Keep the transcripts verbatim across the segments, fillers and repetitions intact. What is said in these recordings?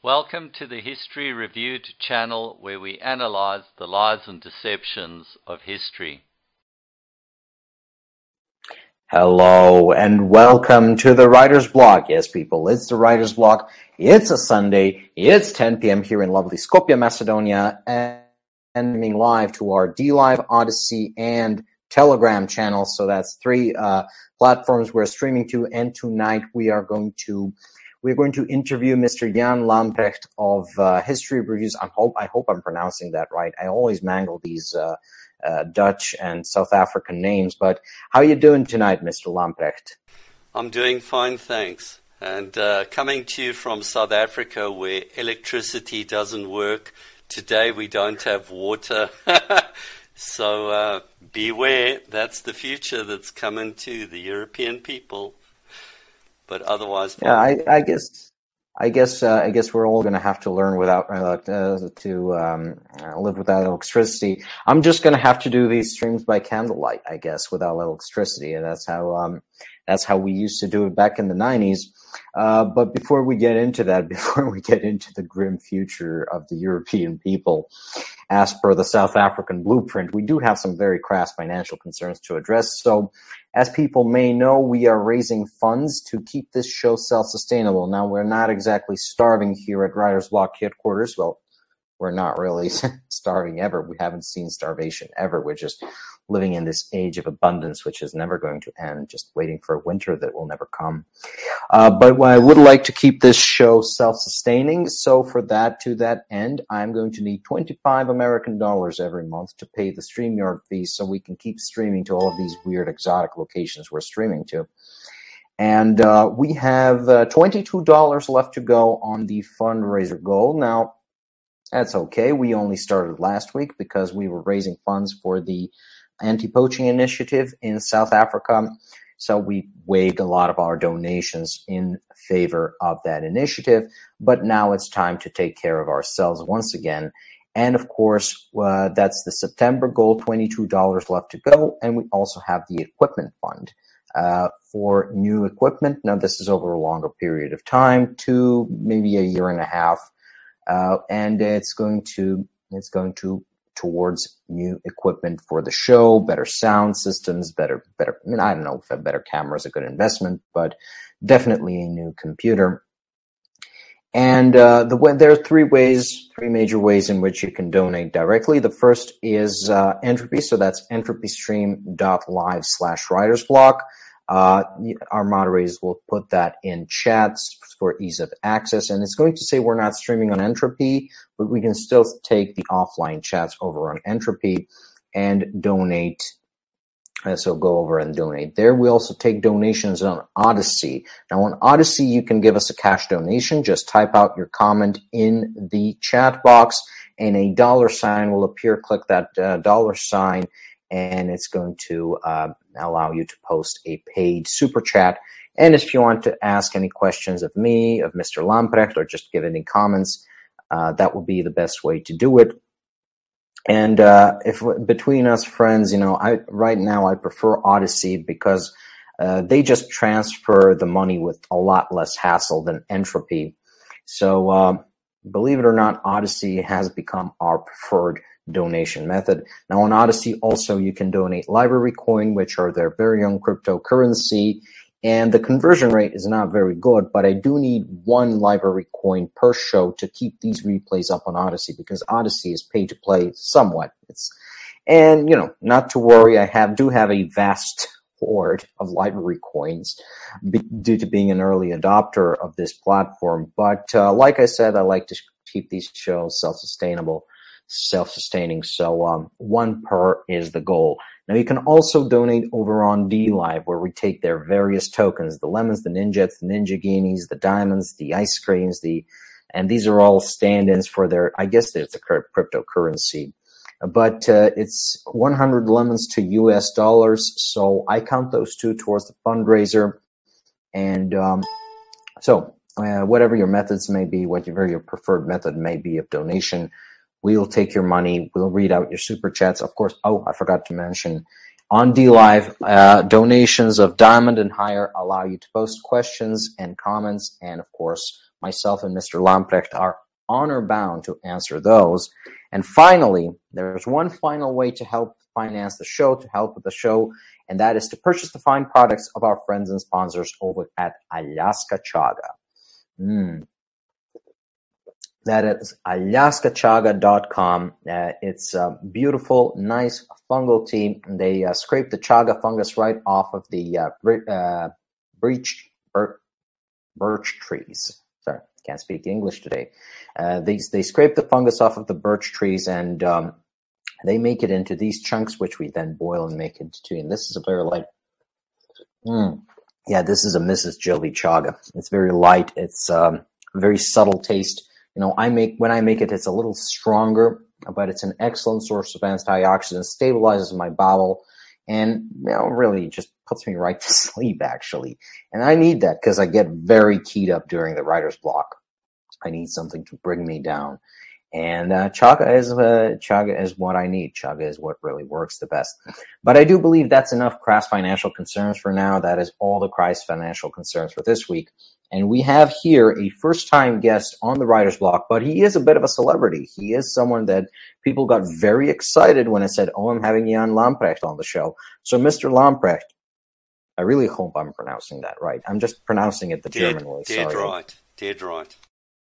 Welcome to the History Reviewed channel, where we analyze the lies and deceptions of history. Hello and welcome to the Writer's Block. Yes, people, it's the Writer's Block. It's a Sunday. It's ten p.m. here in lovely Skopje, Macedonia, and streaming live to our DLive, Odysee, and Telegram channels. So that's three uh, platforms we're streaming to. And tonight we are going to we're going to interview Mister Jan Lamprecht of uh, History Reviews. I hope I hope I'm pronouncing that right. I always mangle these Uh, Uh, Dutch and South African names, but how are you doing tonight, Mister Lamprecht? I'm doing fine, thanks. And uh, coming to you from South Africa, where electricity doesn't work. Today we don't have water. So uh, beware, that's the future that's coming to the European people. But otherwise... Yeah, I, I guess... I guess uh, I guess we're all going to have to learn without uh, uh, to um, uh, live without electricity. I'm just going to have to do these streams by candlelight, I guess, without electricity, and that's how um, that's how we used to do it back in the nineties. Uh, but before we get into that, before we get into the grim future of the European people, as per the South African blueprint, we do have some very crass financial concerns to address. So, as people may know, we are raising funds to keep this show self-sustainable. Now, we're not exactly starving here at Writer's Block headquarters. Well, we're not really starving ever. We haven't seen starvation ever. We're just living in this age of abundance, which is never going to end, just waiting for a winter that will never come. Uh, but I would like to keep this show self-sustaining. So for that, to that end, I'm going to need twenty-five American dollars every month to pay the StreamYard fees so we can keep streaming to all of these weird exotic locations we're streaming to. And uh, we have uh, twenty-two dollars left to go on the fundraiser goal. Now, that's okay. We only started last week because we were raising funds for the anti-poaching initiative in South Africa. So we waived a lot of our donations in favor of that initiative. But now it's time to take care of ourselves once again. And of course, uh, that's the September goal, twenty-two dollars left to go. And we also have the equipment fund uh, for new equipment. Now, this is over a longer period of time, two, maybe a year and a half. Uh, and it's going to, it's going to towards new equipment for the show, better sound systems, better, better, I mean, I don't know if a better camera is a good investment, but definitely a new computer. And, uh, the way, there are three ways, three major ways in which you can donate directly. The first is, uh, Entropy. So that's entropystream.live slash writer's block. Uh, our moderators will put that in chats for ease of access, and it's going to say we're not streaming on Entropy, but we can still take the offline chats over on Entropy and donate. Uh, so go over and donate there. We also take donations on Odysee. Now on Odysee, you can give us a cash donation. Just type out your comment in the chat box, and a dollar sign will appear. Click that uh, dollar sign, and it's going to uh, allow you to post a paid super chat. And if you want to ask any questions of me, of Mister Lamprecht, or just give any comments, uh, that would be the best way to do it. And uh, if between us friends, you know, I right now I prefer Odysee because uh, they just transfer the money with a lot less hassle than Entropy. So uh, believe it or not, Odysee has become our preferred donation method. Now on Odysee also you can donate library coin, which are their very own cryptocurrency, and the conversion rate is not very good, but I do need one library coin per show to keep these replays up on Odysee, because Odysee is pay to play somewhat. It's, and you know, not to worry, I have do have a vast hoard of library coins be, due to being an early adopter of this platform. But uh, like I said, I like to keep these shows self-sustainable. self-sustaining, so um, one per is the goal. Now you can also donate over on DLive, where we take their various tokens, the lemons, the ninjets, the ninja guineas, the diamonds, the ice creams, the and these are all stand-ins for their, I guess it's a cryptocurrency, but uh, it's one hundred lemons to U S dollars, so I count those two towards the fundraiser. And um, so uh, whatever your methods may be, whatever your preferred method may be of donation, we'll take your money. We'll read out your super chats. Of course, oh, I forgot to mention, On DLive, uh, donations of diamond and higher allow you to post questions and comments, and of course, myself and Mister Lamprecht are honor-bound to answer those. And finally, there's one final way to help finance the show, to help with the show, and that is to purchase the fine products of our friends and sponsors over at Alaska Chaga. Mm. That is alaska chaga dot com. Uh, it's a beautiful, nice fungal tea. They uh, scrape the chaga fungus right off of the uh, br- uh, breech, bir- birch trees. Sorry, can't speak English today. Uh, they, they scrape the fungus off of the birch trees, and um, they make it into these chunks, which we then boil and make into tea. And this is a very light. Mm, yeah, this is a Missus Jilly chaga. It's very light. It's um, very subtle taste. You know, I make when I make it, it's a little stronger, but it's an excellent source of antioxidants, stabilizes my bowel, and you know, really just puts me right to sleep, actually. And I need that because I get very keyed up during the writer's block. I need something to bring me down. And uh, chaga is uh, chaga is what I need. Chaga is what really works the best. But I do believe that's enough crass financial concerns for now. That is all the crass financial concerns for this week. And we have here a first-time guest on the writer's block, but he is a bit of a celebrity. He is someone that people got very excited when I said, oh, I'm having Jan Lamprecht on the show. So, Mister Lamprecht, I really hope I'm pronouncing that right. I'm just pronouncing it the dead, German way. Dead Sorry. right. Dead right.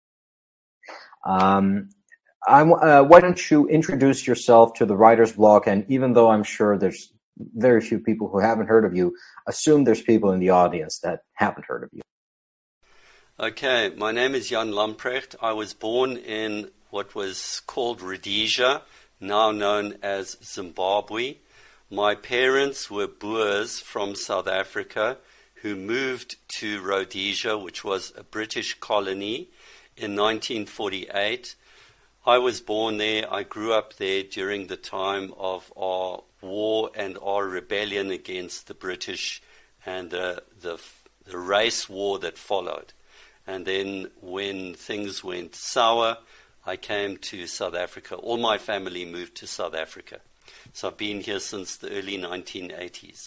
Um, I, uh, why don't you introduce yourself to the writer's block? And even though I'm sure there's very few people who haven't heard of you, assume there's people in the audience that haven't heard of you. Okay, my name is Jan Lamprecht. I was born in what was called Rhodesia, now known as Zimbabwe. My parents were Boers from South Africa who moved to Rhodesia, which was a British colony, in nineteen forty-eight. I was born there. I grew up there during the time of our war and our rebellion against the British and the, the, the race war that followed. And then when things went sour, I came to South Africa. All my family moved to South Africa. So I've been here since the early nineteen eighties.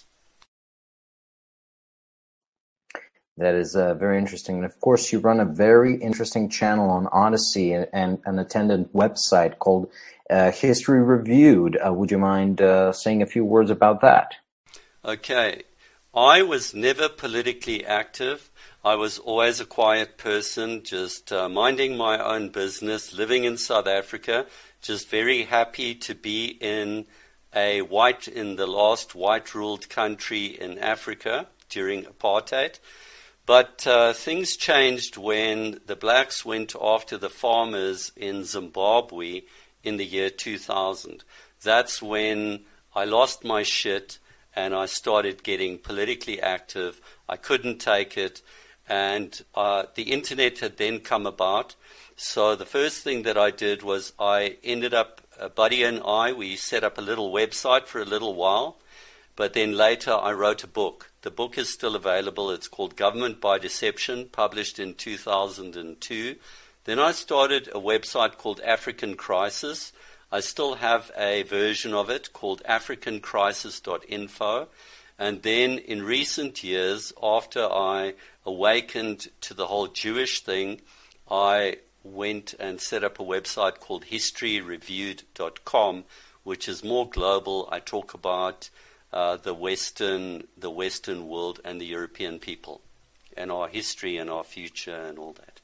That is uh, very interesting. And of course, you run a very interesting channel on Odyssey and, and an attendant website called uh, History Reviewed. Uh, would you mind uh, saying a few words about that? Okay. I was never politically active. I was always a quiet person, just uh, minding my own business, living in South Africa, just very happy to be in a white, in the last white-ruled country in Africa during apartheid. But uh, things changed when the blacks went after the farmers in Zimbabwe in the year two thousand. That's when I lost my shit and I started getting politically active. I couldn't take it. And uh, the internet had then come about. So the first thing that I did was I ended up, uh, Buddy and I, we set up a little website for a little while. But then later I wrote a book. The book is still available. It's called Government by Deception, published in two thousand two. Then I started a website called African Crisis. I still have a version of it called african crisis dot info. And then in recent years, after I awakened to the whole Jewish thing, I went and set up a website called history reviewed dot com, which is more global. I talk about uh, the Western, the Western world and the European people, and our history and our future and all that.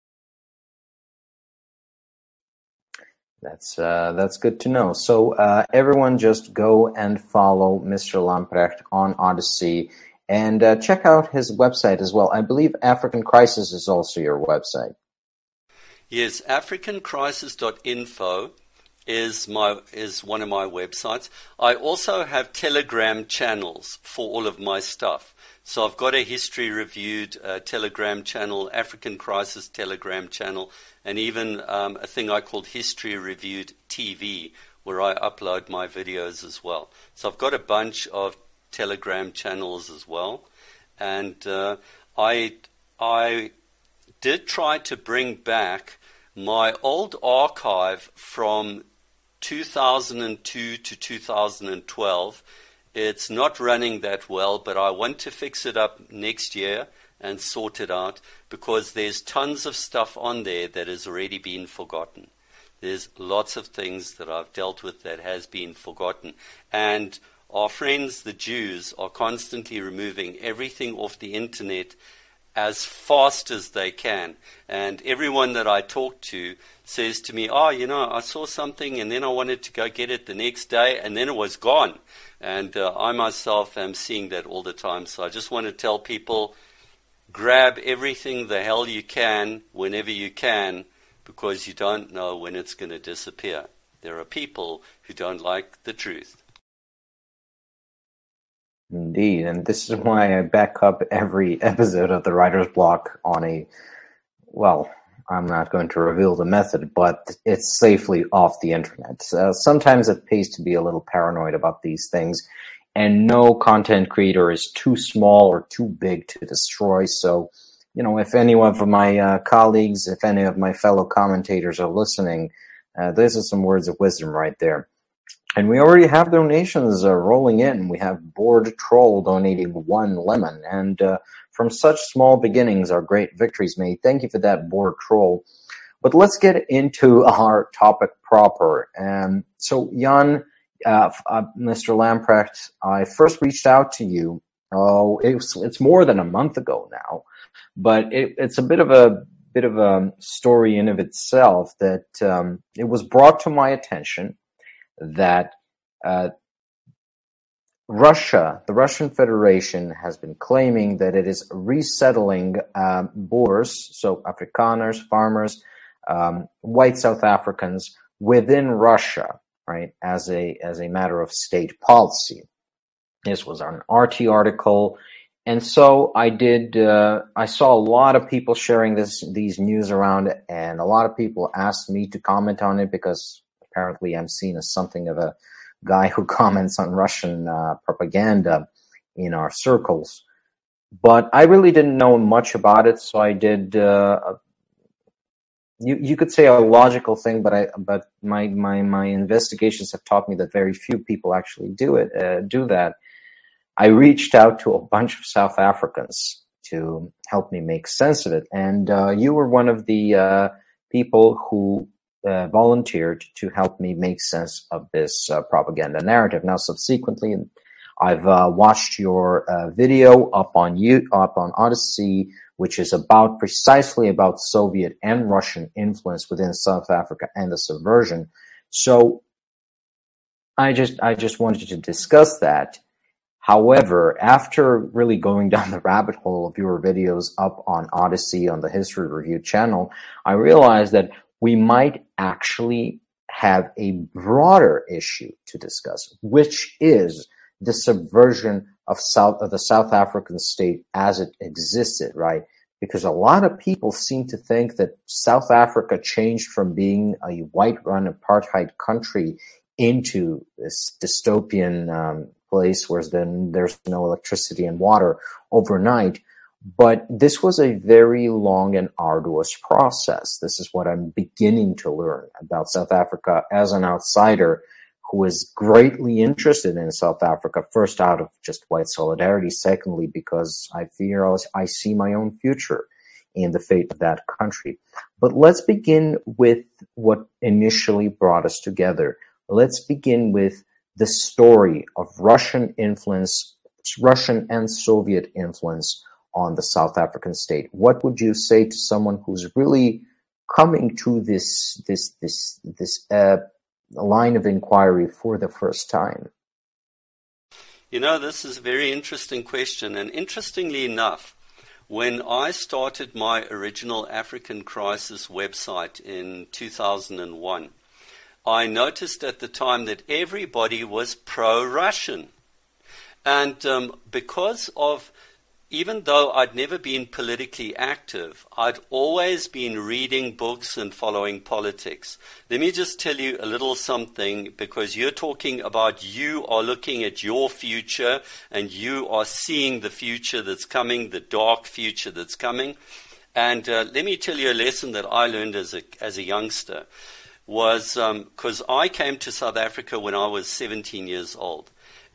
That's uh, that's good to know. So uh, everyone just go and follow Mister Lamprecht on Odyssey and uh, check out his website as well. I believe African Crisis is also your website. Yes, african crisis dot info is my is one of my websites. I also have Telegram channels for all of my stuff. So I've got a History Reviewed uh, Telegram channel, African Crisis Telegram channel, and even um, a thing I called History Reviewed T V, where I upload my videos as well. So I've got a bunch of Telegram channels as well. And uh, I I did try to bring back my old archive from two thousand two to two thousand twelve. It's not running that well, but I want to fix it up next year and sort it out, because there's tons of stuff on there that has already been forgotten. There's lots of things that I've dealt with that has been forgotten. And our friends, the Jews, are constantly removing everything off the internet as fast as they can. And everyone that I talk to says to me, oh, you know, I saw something and then I wanted to go get it the next day and then it was gone. And uh, I myself am seeing that all the time. So I just want to tell people, grab everything the hell you can whenever you can, because you don't know when it's going to disappear. There are people who don't like the truth. Indeed, and this is why I back up every episode of the Writer's Block on a, well, I'm not going to reveal the method, but it's safely off the internet. Uh, sometimes it pays to be a little paranoid about these things, and no content creator is too small or too big to destroy. So, you know, if any of my uh, colleagues, if any of my fellow commentators are listening, uh, these are some words of wisdom right there. And we already have donations uh, rolling in. We have Bored Troll donating one lemon. And uh, from such small beginnings are great victories made. Thank you for that, Bored Troll. But let's get into our topic proper. Um, so, Jan, uh, uh, Mister Lamprecht, I first reached out to you. Oh, it's it's more than a month ago now, but it, it's a bit of a bit of a story in of itself that um, it was brought to my attention that uh, Russia, the Russian Federation, has been claiming that it is resettling um, Boers, so Afrikaners, farmers, um, white South Africans within Russia, right, as a as a matter of state policy. This was an R T article, and so I did. Uh, I saw a lot of people sharing this these news around, and a lot of people asked me to comment on it because apparently I'm seen as something of a guy who comments on Russian uh, propaganda in our circles. But I really didn't know much about it, so I did. Uh, you you could say a logical thing, but I but my my my investigations have taught me that very few people actually do it. Uh, do that. I reached out to a bunch of South Africans to help me make sense of it, and uh, you were one of the uh, people who uh, volunteered to help me make sense of this uh, propaganda narrative. Now, subsequently, I've uh, watched your uh, video up on you up on Odyssey, which is about precisely about Soviet and Russian influence within South Africa and the subversion. So, I just I just wanted to discuss that. However, after really going down the rabbit hole of your videos up on Odyssey on the History Review channel, I realized that we might actually have a broader issue to discuss, which is the subversion of South of the South African state as it existed, right? Because a lot of people seem to think that South Africa changed from being a white-run apartheid country into this dystopian um, place where then there's no electricity and water overnight. But this was a very long and arduous process. This is what I'm beginning to learn about South Africa as an outsider who is greatly interested in South Africa, first out of just white solidarity, secondly because I fear I see my own future in the fate of that country. But let's begin with what initially brought us together. Let's begin with the story of Russian influence, Russian and Soviet influence on the South African state. What would you say to someone who's really coming to this this this this uh, line of inquiry for the first time? You know, this is a very interesting question, and interestingly enough, when I started my original African Crisis website in two thousand one, I noticed at the time that everybody was pro-Russian. And um, because of, even though I'd never been politically active, I'd always been reading books and following politics. Let me just tell you a little something, because you're talking about you are looking at your future and you are seeing the future that's coming, the dark future that's coming. And uh, let me tell you a lesson that I learned as a, as a youngster. Was because um, I came to South Africa when I was seventeen years old.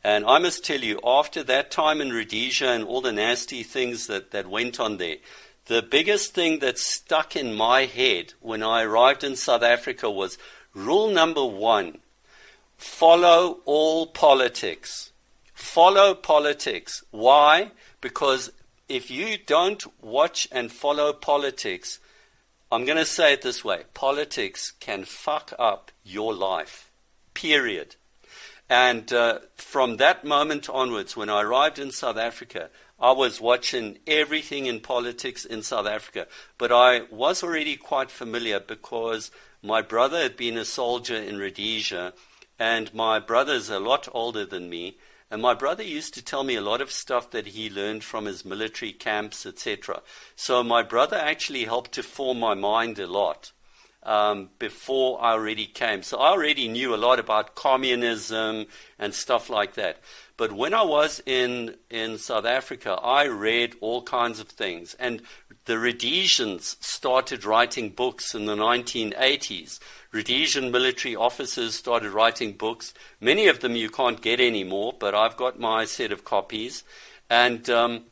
And I must tell you, after that time in Rhodesia and all the nasty things that, that went on there, the biggest thing that stuck in my head when I arrived in South Africa was rule number one: follow all politics. Follow politics. Why? Because if you don't watch and follow politics, I'm going to say it this way: politics can fuck up your life. Period. And uh, from that moment onwards, when I arrived in South Africa, I was watching everything in politics in South Africa. But I was already quite familiar because my brother had been a soldier in Rhodesia, and my brother's a lot older than me. And my brother used to tell me a lot of stuff that he learned from his military camps, et cetera. So my brother actually helped to form my mind a lot. Um, before I already came. So I already knew a lot about communism and stuff like that. But when I was in, in South Africa, I read all kinds of things. And the Rhodesians started writing books in the nineteen eighties. Rhodesian military officers started writing books. Many of them you can't get anymore, but I've got my set of copies. And um,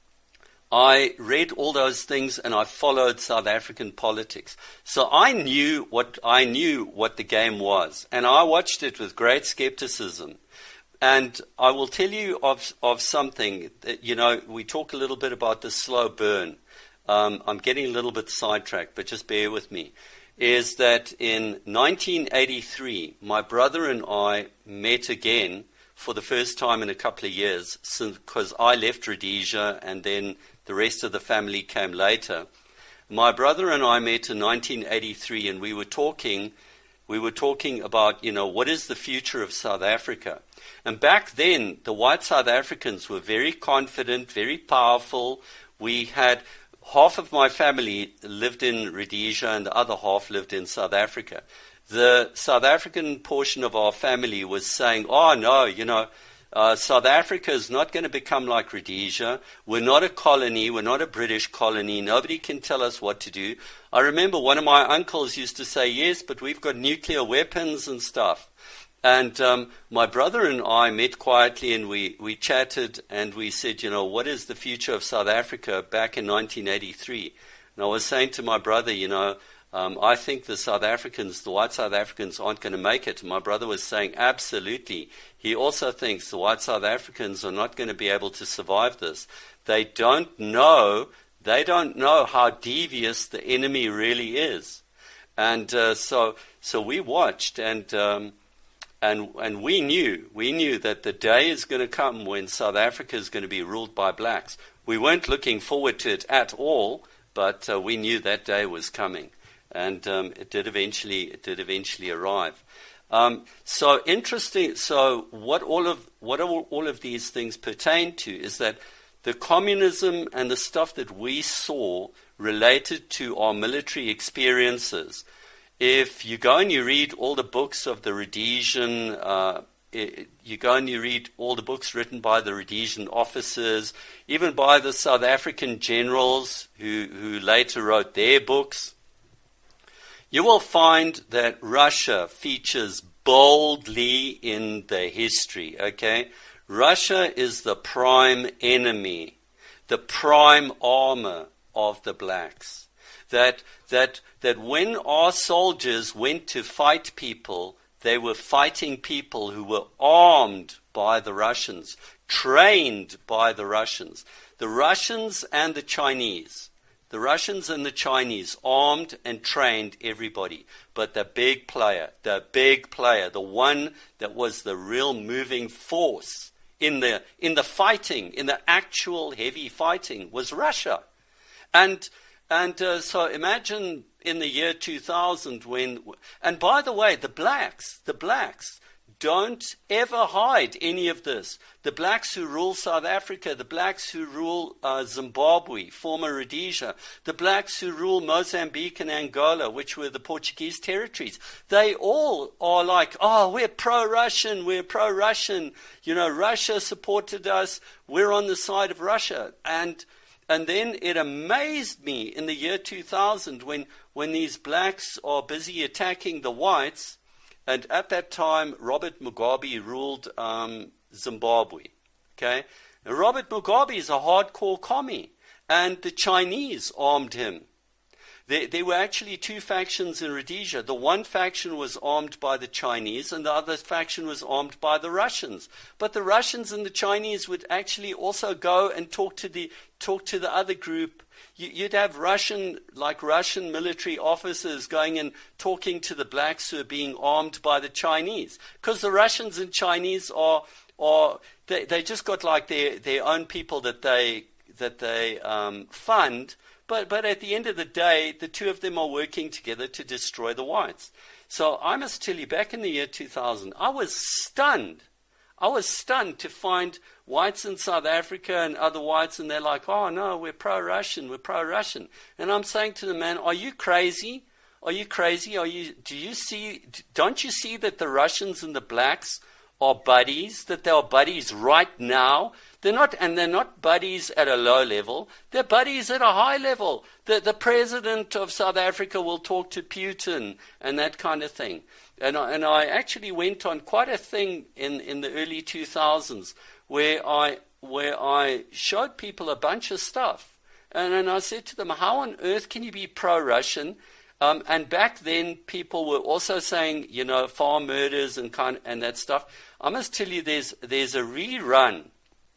I read all those things, and I followed South African politics. So I knew what I knew what the game was, and I watched it with great skepticism. And I will tell you of of something that, you know, we talk a little bit about the slow burn. Um, I'm getting a little bit sidetracked, but just bear with me. Is that in nineteen eighty-three, my brother and I met again for the first time in a couple of years, because I left Rhodesia and then the rest of the family came later. My brother and I met in nineteen eighty-three, and we were talking, we were talking about, you know, what is the future of South Africa? And back then, the white South Africans were very confident, very powerful. We had half of my family lived in Rhodesia, and the other half lived in South Africa. The South African portion of our family was saying, "Oh no, you know." Uh, South Africa is not going to become like Rhodesia. We're not a colony. We're not a British colony. Nobody can tell us what to do. I remember one of my uncles used to say, yes, but we've got nuclear weapons and stuff. And um, my brother and I met quietly, and we, we chatted, and we said, you know, what is the future of South Africa back in nineteen eighty-three? And I was saying to my brother, you know, Um, I think the South Africans, the white South Africans, aren't going to make it. And my brother was saying, absolutely. He also thinks the white South Africans are not going to be able to survive this. They don't know, they don't know how devious the enemy really is. And uh, so, so we watched, and um, and and we knew, we knew that the day is going to come when South Africa is going to be ruled by blacks. We weren't looking forward to it at all, but uh, we knew that day was coming. And um, it did eventually. It did eventually arrive. Um, so interesting. So what all of what all, all of these things pertain to is that the communism and the stuff that we saw related to our military experiences. If you go and you read all the books of the Rhodesian, uh, it, you go and you read all the books written by the Rhodesian officers, even by the South African generals who who later wrote their books. You will find that Russia features boldly in the history, okay? Russia is the prime enemy, the prime armor of the blacks. That, that, that when our soldiers went to fight people, they were fighting people who were armed by the Russians, trained by the Russians. The Russians and the Chinese. The Russians and the Chinese armed and trained everybody. But the big player, the big player, the one that was the real moving force in the in the fighting, in the actual heavy fighting, was Russia. And and uh, so imagine in the year two thousand when, and by the way, the blacks, the blacks, don't ever hide any of this. The blacks who rule South Africa, the blacks who rule uh, Zimbabwe, former Rhodesia, the blacks who rule Mozambique and Angola, which were the Portuguese territories, they all are like, oh, we're pro-Russian, we're pro-Russian. You know, Russia supported us, we're on the side of Russia. And and then it amazed me in the year two thousand when, when these blacks are busy attacking the whites. And at that time, Robert Mugabe ruled um, Zimbabwe. Okay? And Robert Mugabe is a hardcore commie, and the Chinese armed him. There, there were actually two factions in Rhodesia. The one faction was armed by the Chinese, and the other faction was armed by the Russians. But the Russians and the Chinese would actually also go and talk to the talk to the other group. You, you'd have Russian, like Russian military officers going and talking to the blacks who are being armed by the Chinese, because the Russians and Chinese are are they they just got like their their own people that they that they um, fund. But but at the end of the day, the two of them are working together to destroy the whites. So I must tell you, back in the year two thousand, I was stunned. I was stunned to find whites in South Africa and other whites, and they're like, oh, no, we're pro-Russian, we're pro-Russian. And I'm saying to the man, are you crazy? Are you crazy? Are you? Do you see, don't you see that the Russians and the blacks are buddies, that they are buddies right now? They're not, and they're not buddies at a low level. They're buddies at a high level. The, the president of South Africa will talk to Putin and that kind of thing. And I, and I actually went on quite a thing in, in the early two thousands where I where I showed people a bunch of stuff. And then I said to them, how on earth can you be pro-Russian? Um, and back then, people were also saying, you know, farm murders and kind and that stuff. I must tell you, there's there's a rerun.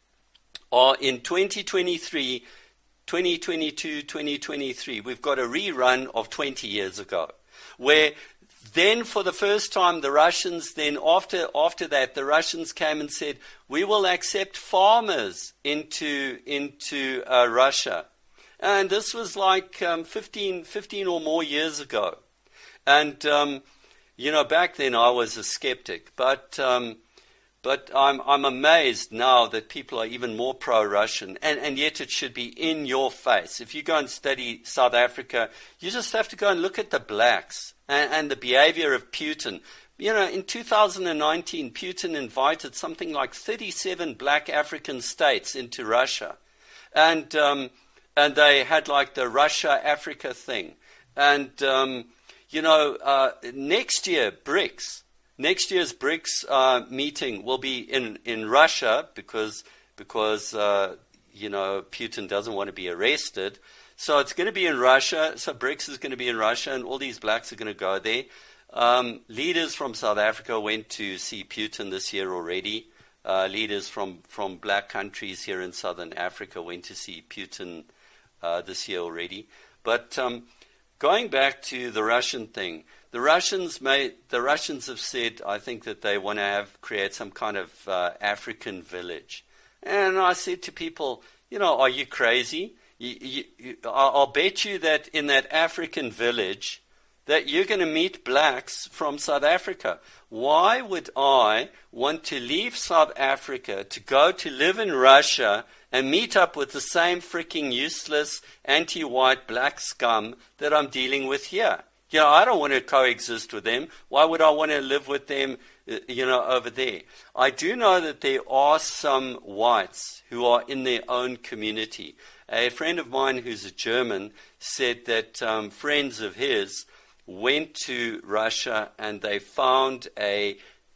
Or in twenty twenty-three, twenty twenty-two, twenty twenty-three, we've got a rerun of twenty years ago, where then for the first time the Russians, then after after that, the Russians came and said, we will accept farmers into, into uh, Russia. And this was like um, fifteen, fifteen or more years ago. And, um, you know, back then I was a skeptic, but... Um, But I'm I'm amazed now that people are even more pro-Russian, and, and yet it should be in your face. If you go and study South Africa, you just have to go and look at the blacks and, and the behavior of Putin. You know, in two thousand nineteen, Putin invited something like thirty-seven black African states into Russia. And um, and they had like the Russia-Africa thing. And, um, you know, uh, next year, BRICS... Next year's BRICS uh, meeting will be in, in Russia because, because uh, you know, Putin doesn't want to be arrested. So it's going to be in Russia. So BRICS is going to be in Russia, and all these blacks are going to go there. Um, leaders from South Africa went to see Putin this year already. Uh, leaders from, from black countries here in Southern Africa went to see Putin uh, this year already. But um, going back to the Russian thing, The Russians may, the Russians have said, I think, that they want to have create some kind of uh, African village. And I said to people, you know, are you crazy? You, you, you, I'll bet you that in that African village that you're going to meet blacks from South Africa. Why would I want to leave South Africa to go to live in Russia and meet up with the same freaking useless anti-white black scum that I'm dealing with here? You know, I don't want to coexist with them. Why would I want to live with them, you know, over there? I do know that there are some whites who are in their own community. A friend of mine who's a German said that um, friends of his went to Russia and they found a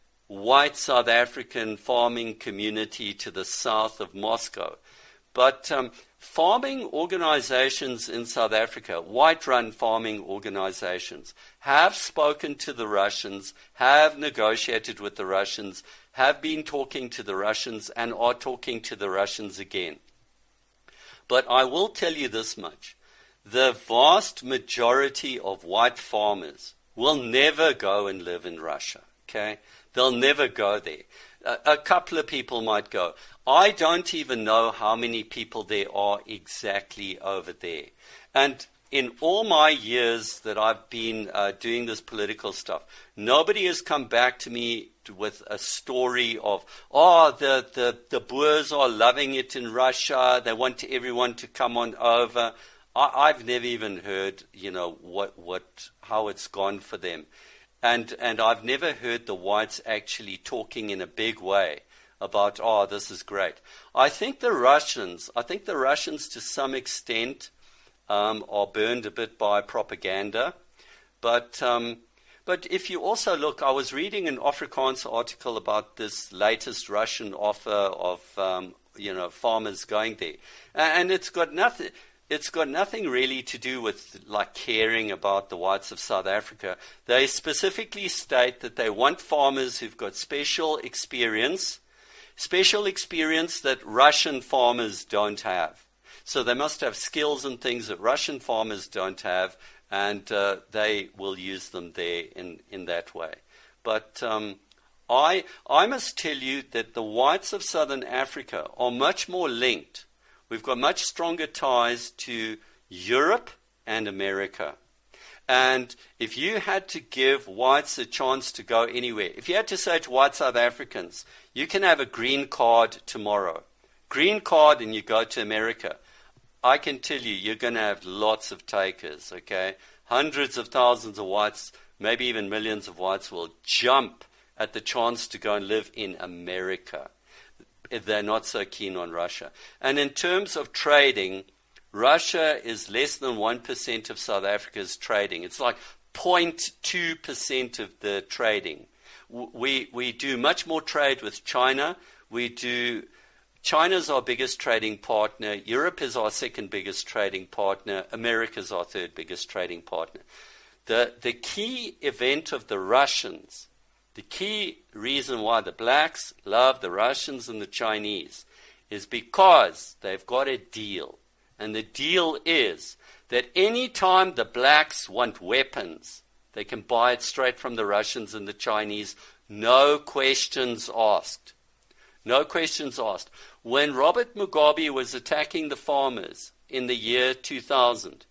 white South African farming community to the south of Moscow. But um, farming organizations in South Africa, white-run farming organizations, have spoken to the Russians, have negotiated with the Russians, have been talking to the Russians, and are talking to the Russians again. But I will tell you this much. The vast majority of white farmers will never go and live in Russia, okay? They'll never go there. A, a couple of people might go. I don't even know how many people there are exactly over there. And in all my years that I've been uh, doing this political stuff, nobody has come back to me with a story of, oh, the, the, the Boers are loving it in Russia. They want everyone to come on over. I, I've never even heard, you know, what, what, how it's gone for them. And, and I've never heard the whites actually talking in a big way about, oh, this is great. I think the Russians, I think the Russians to some extent um, are burned a bit by propaganda. But, um, But if you also look, I was reading an Afrikaans article about this latest Russian offer of, um, you know, farmers going there. And it's got nothing, it's got nothing really to do with, like, caring about the whites of South Africa. They specifically state that they want farmers who've got special experience, special experience that Russian farmers don't have. So they must have skills and things that Russian farmers don't have, and uh, they will use them there in, in that way. But um, I, I must tell you that the whites of Southern Africa are much more linked. We've got much stronger ties to Europe and America. And if you had to give whites a chance to go anywhere, if you had to say to white South Africans, you can have a green card tomorrow, green card and you go to America, I can tell you, you're going to have lots of takers, okay? Hundreds of thousands of whites, maybe even millions of whites will jump at the chance to go and live in America if they're not so keen on Russia. And in terms of trading, Russia is less than one percent of South Africa's trading. It's like zero point two percent of the trading. We, we do much more trade with China. We do... China's our biggest trading partner. Europe is our second biggest trading partner. America's our third biggest trading partner. The, the key event of the Russians, the key reason why the blacks love the Russians and the Chinese is because they've got a deal. And the deal is that any time the blacks want weapons, they can buy it straight from the Russians and the Chinese, no questions asked. No questions asked. When Robert Mugabe was attacking the farmers in the year two thousand,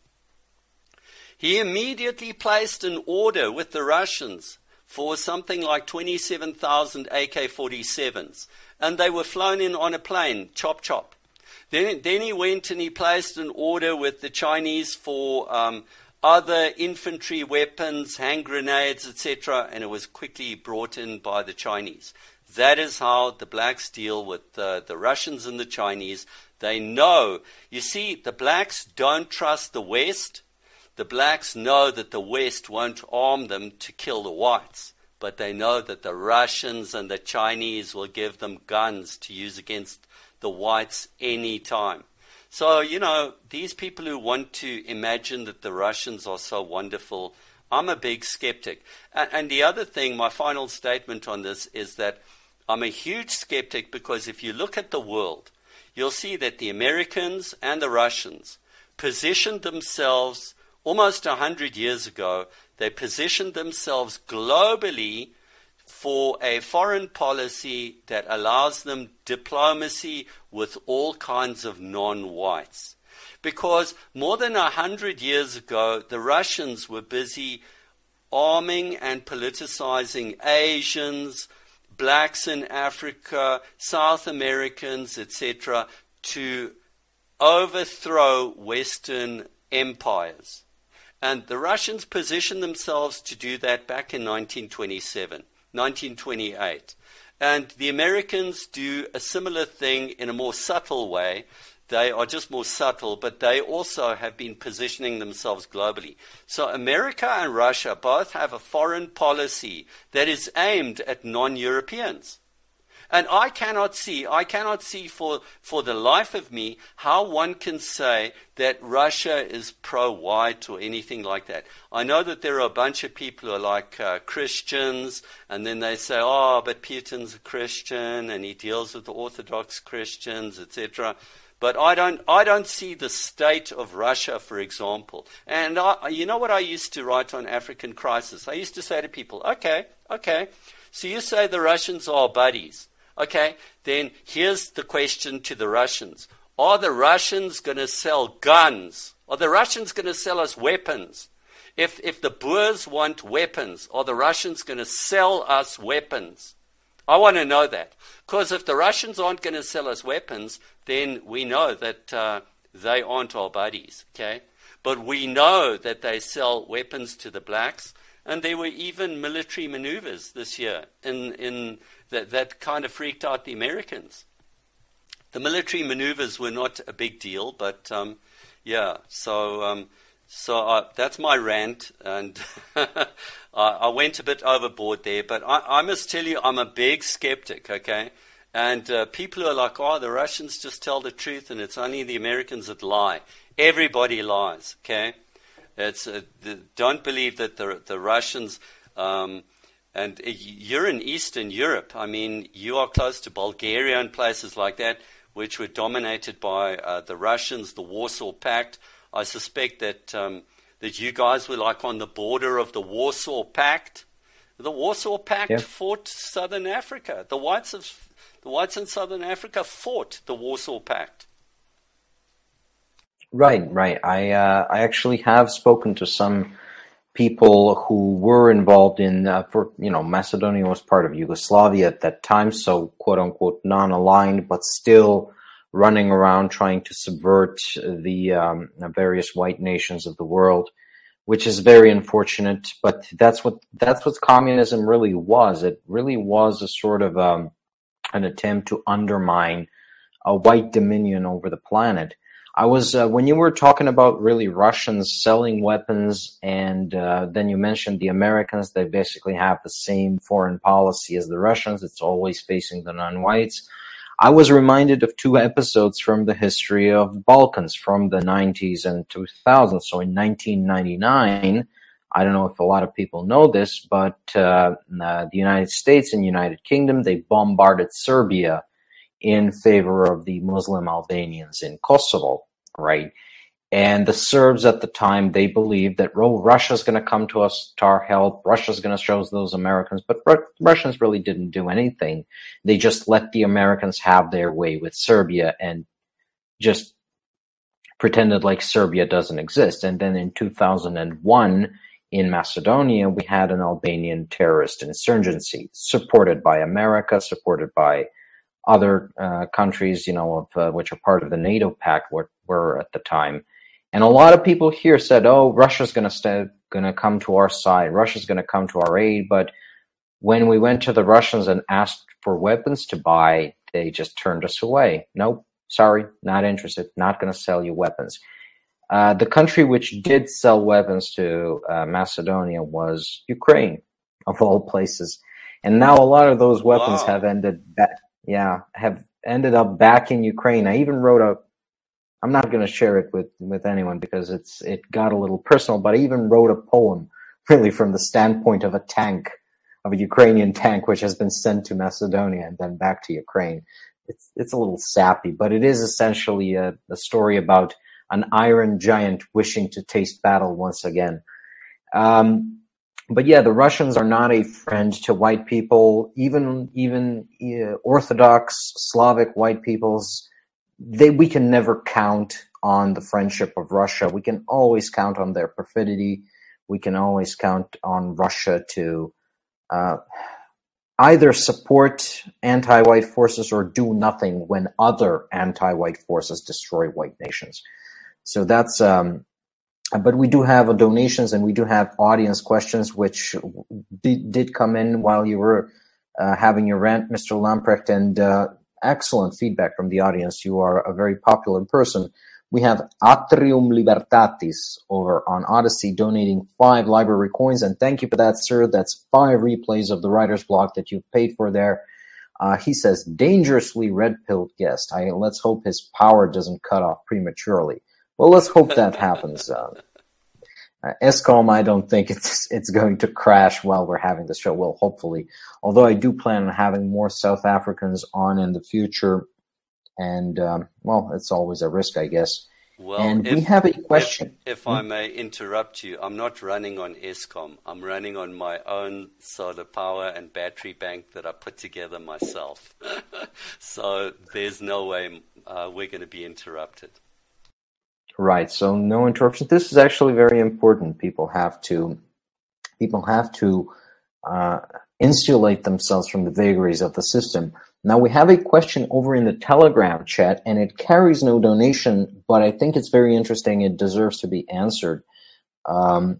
he immediately placed an order with the Russians for something like twenty-seven thousand A K forty-sevens, and they were flown in on a plane, chop chop. Then, then he went and he placed an order with the Chinese for um, other infantry weapons, hand grenades, et cetera, and it was quickly brought in by the Chinese. That is how the blacks deal with uh, the Russians and the Chinese. They know. You see, the blacks don't trust the West. The blacks know that the West won't arm them to kill the whites. But they know that the Russians and the Chinese will give them guns to use against the whites any time. So, you know, these people who want to imagine that the Russians are so wonderful, I'm a big skeptic. And, and the other thing, my final statement on this is that I'm a huge skeptic because if you look at the world, you'll see that the Americans and the Russians positioned themselves almost a hundred years ago. They positioned themselves globally for a foreign policy that allows them diplomacy with all kinds of non-whites. Because more than a hundred years ago, the Russians were busy arming and politicizing Asians, blacks in Africa, South Americans, et cetera, to overthrow Western empires. And the Russians positioned themselves to do that back in nineteen twenty-seven, nineteen twenty-eight. And the Americans do a similar thing in a more subtle way. They are just more subtle, but they also have been positioning themselves globally. So America and Russia both have a foreign policy that is aimed at non-Europeans. And I cannot see, I cannot see for, for the life of me how one can say that Russia is pro-white or anything like that. I know that there are a bunch of people who are like uh, Christians, and then they say, oh, but Putin's a Christian, and he deals with the Orthodox Christians, et cetera. But I don't, I don't see the state of Russia, for example. And I, you know what I used to write on African Crisis? I used to say to people, okay, okay, so you say the Russians are buddies. Okay, then here's the question to the Russians. Are the Russians going to sell guns? Are the Russians going to sell us weapons? If, if the Boers want weapons, are the Russians going to sell us weapons? I want to know that. Because if the Russians aren't going to sell us weapons, then we know that uh, they aren't our buddies, okay? But we know that they sell weapons to the blacks, and there were even military maneuvers this year in, in that, that kind of freaked out the Americans. The military maneuvers were not a big deal, but um, yeah, so um, So uh, that's my rant, and I, I went a bit overboard there, but I, I must tell you, I'm a big skeptic, okay? And uh, people are like, oh, the Russians just tell the truth, and it's only the Americans that lie. Everybody lies, okay? It's uh, the, don't believe that the the Russians, um, and you're in Eastern Europe. I mean, you are close to Bulgaria and places like that, which were dominated by uh, the Russians, the Warsaw Pact. I suspect that um, that you guys were like on the border of the Warsaw Pact. The Warsaw Pact yeah. fought Southern Africa. The whites of the whites in Southern Africa fought the Warsaw Pact. Right, right. I uh, I actually have spoken to some people who were involved in, uh, for you know, Macedonia was part of Yugoslavia at that time, so quote unquote non-aligned, but still running around trying to subvert the um, various white nations of the world, which is very unfortunate. But that's what that's what communism really was. It really was a sort of um, an attempt to undermine a white dominion over the planet. I was, uh, when you were talking about really Russians selling weapons, and uh, then you mentioned the Americans, they basically have the same foreign policy as the Russians. It's always facing the non-whites. I was reminded of two episodes from the history of the Balkans from the nineties and two thousands. So in nineteen ninety-nine, I don't know if a lot of people know this, but uh, uh, the United States and United Kingdom, they bombarded Serbia in favor of the Muslim Albanians in Kosovo, right? And the Serbs at the time, they believed that, oh, Russia's going to come to us to our help. Russia's going to show those Americans. But Ru- Russians really didn't do anything. They just let the Americans have their way with Serbia and just pretended like Serbia doesn't exist. And then in two thousand one, in Macedonia, we had an Albanian terrorist insurgency supported by America, supported by other uh, countries, you know, of uh, which are part of the NATO pact were, were at the time. And a lot of people here said, oh, Russia's going to st- going to come to our side. Russia's going to come to our aid. But when we went to the Russians and asked for weapons to buy, they just turned us away. Nope, sorry, not interested, not going to sell you weapons. Uh, the country which did sell weapons to uh, Macedonia was Ukraine, of all places. And now a lot of those weapons wow. have ended back. Yeah, have ended up back in Ukraine. I even wrote a, I'm not going to share it with, with anyone because it's it got a little personal, but I even wrote a poem really from the standpoint of a tank, of a Ukrainian tank, which has been sent to Macedonia and then back to Ukraine. It's it's a little sappy, but it is essentially a, a story about an iron giant wishing to taste battle once again. Um, But yeah, the Russians are not a friend to white people, even even uh, Orthodox Slavic white peoples. They we can never count on the friendship of Russia. We can always count on their perfidy. We can always count on Russia to uh, either support anti-white forces or do nothing when other anti-white forces destroy white nations. So that's. Um, But we do have donations and we do have audience questions, which did, did come in while you were uh, having your rant, Mister Lamprecht, and uh, excellent feedback from the audience. You are a very popular person. We have Atrium Libertatis over on Odyssey donating five library coins, and thank you for that, sir. That's five replays of the writer's block that you've paid for there. Uh, he says, dangerously red-pilled guest. I, let's hope his power doesn't cut off prematurely. Well, let's hope that happens. Uh, uh, ESCOM, I don't think it's it's going to crash while we're having this show. Well, hopefully. Although I do plan on having more South Africans on in the future. And, um, well, it's always a risk, I guess. Well, and if, we have a question. If, if hmm? I may interrupt you, I'm not running on ESCOM. I'm running on my own solar power and battery bank that I put together myself. So there's no way uh, we're going to be interrupted. Right, so no interruptions. This is actually very important. People have to, people have to uh, insulate themselves from the vagaries of the system. Now we have a question over in the Telegram chat, and it carries no donation, but I think it's very interesting. It deserves to be answered. Um,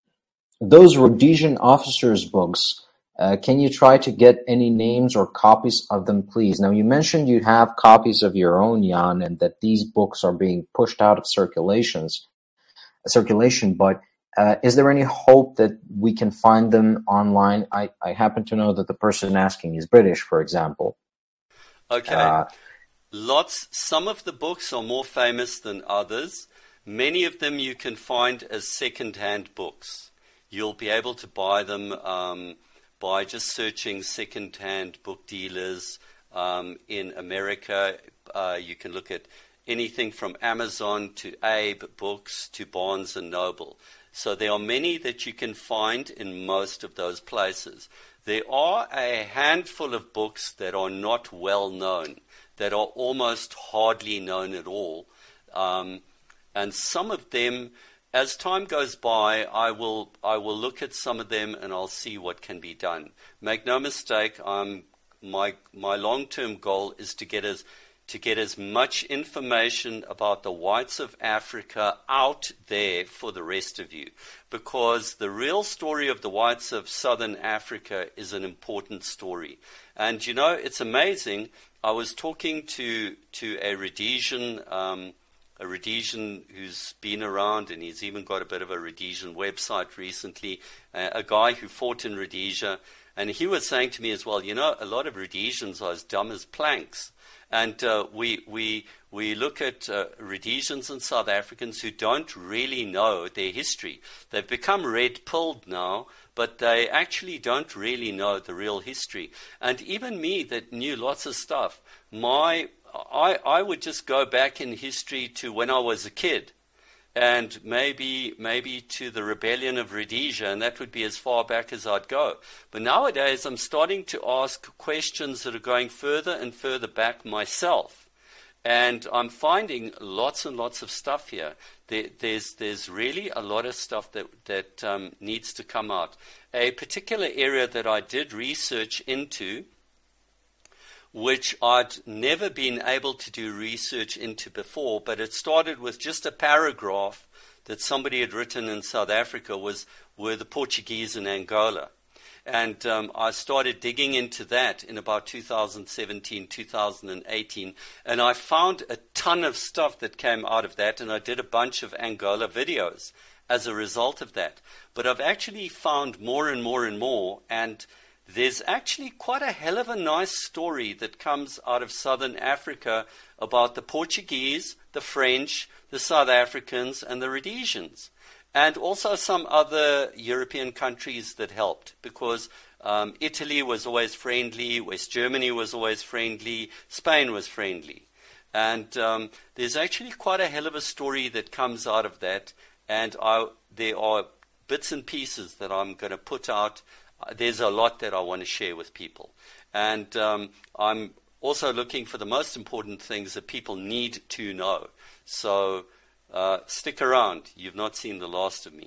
those Rhodesian officers' books. Uh, can you try to get any names or copies of them, please? Now, you mentioned you have copies of your own, Jan, and that these books are being pushed out of circulations. circulation. But uh, is there any hope that we can find them online? I, I happen to know that the person asking is British, for example. Okay. Uh, Lots. Some of the books are more famous than others. Many of them you can find as second-hand books. You'll be able to buy them um, by just searching second-hand book dealers um, in America. Uh, you can look at anything from Amazon to Abe Books to Barnes and Noble. So there are many that you can find in most of those places. There are a handful of books that are not well known, that are almost hardly known at all. Um, and some of them, as time goes by, I will I will look at some of them and I'll see what can be done. Make no mistake, um, my my long-term goal is to get as to get as much information about the whites of Africa out there for the rest of you, because the real story of the whites of Southern Africa is an important story. And you know, it's amazing. I was talking to to a Rhodesian um, a Rhodesian who's been around, and he's even got a bit of a Rhodesian website recently, uh, a guy who fought in Rhodesia, and he was saying to me as well, you know, a lot of Rhodesians are as dumb as planks. And uh, we we we look at uh, Rhodesians and South Africans who don't really know their history. They've become red-pilled now, but they actually don't really know the real history. And even me that knew lots of stuff, my I, I would just go back in history to when I was a kid, and maybe maybe to the rebellion of Rhodesia, and that would be as far back as I'd go. But nowadays, I'm starting to ask questions that are going further and further back myself, and I'm finding lots and lots of stuff here. There, there's there's really a lot of stuff that that um, needs to come out. A particular area that I did research into, which I'd never been able to do research into before, but it started with just a paragraph that somebody had written in South Africa, was were the Portuguese in Angola. And um, I started digging into that in about two thousand seventeen, two thousand eighteen, and I found a ton of stuff that came out of that, and I did a bunch of Angola videos as a result of that. But I've actually found more and more and more, and there's actually quite a hell of a nice story that comes out of Southern Africa about the Portuguese, the French, the South Africans, and the Rhodesians. And also some other European countries that helped, because um, Italy was always friendly, West Germany was always friendly, Spain was friendly. And um, there's actually quite a hell of a story that comes out of that. And I, there are bits and pieces that I'm going to put out. There's a lot that I want to share with people. And um, I'm also looking for the most important things that people need to know. So uh, stick around. You've not seen the last of me.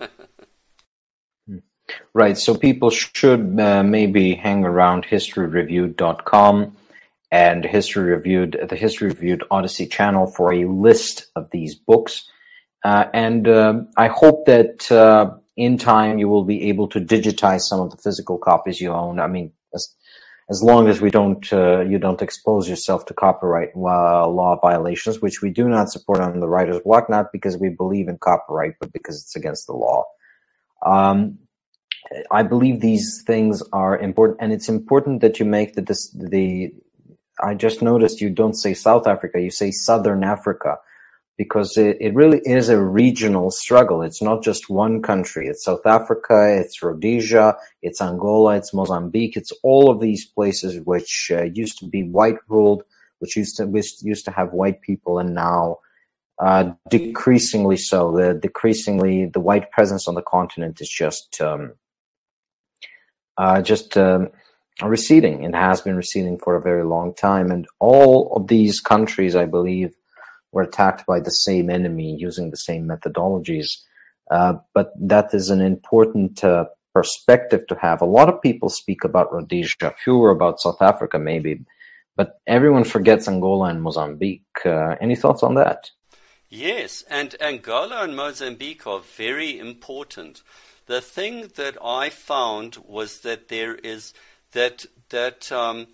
Right. So people should uh, maybe hang around history reviewed dot com and History Reviewed, the History Reviewed Odyssey channel for a list of these books. Uh, and uh, I hope that uh, in time you will be able to digitize some of the physical copies you own. I mean, as, as long as we don't, uh, you don't expose yourself to copyright uh, law violations, which we do not support on the Writer's Block, not because we believe in copyright, but because it's against the law. Um, I believe these things are important, and it's important that you make the, this, the, I just noticed you don't say South Africa, you say Southern Africa, because it, it really is a regional struggle. It's not just one country. It's South Africa, it's Rhodesia, it's Angola, it's Mozambique. It's all of these places which uh, used to be white ruled, which used to which used to have white people, and now uh, decreasingly so. The decreasingly the white presence on the continent is just um, uh, just um, receding. It has been receding for a very long time, and all of these countries, I believe, were attacked by the same enemy using the same methodologies. Uh, but that is an important uh, perspective to have. A lot of people speak about Rhodesia, fewer about South Africa maybe, but everyone forgets Angola and Mozambique. Uh, any thoughts on that? Yes, and Angola and Mozambique are very important. The thing that I found was that there is that that um,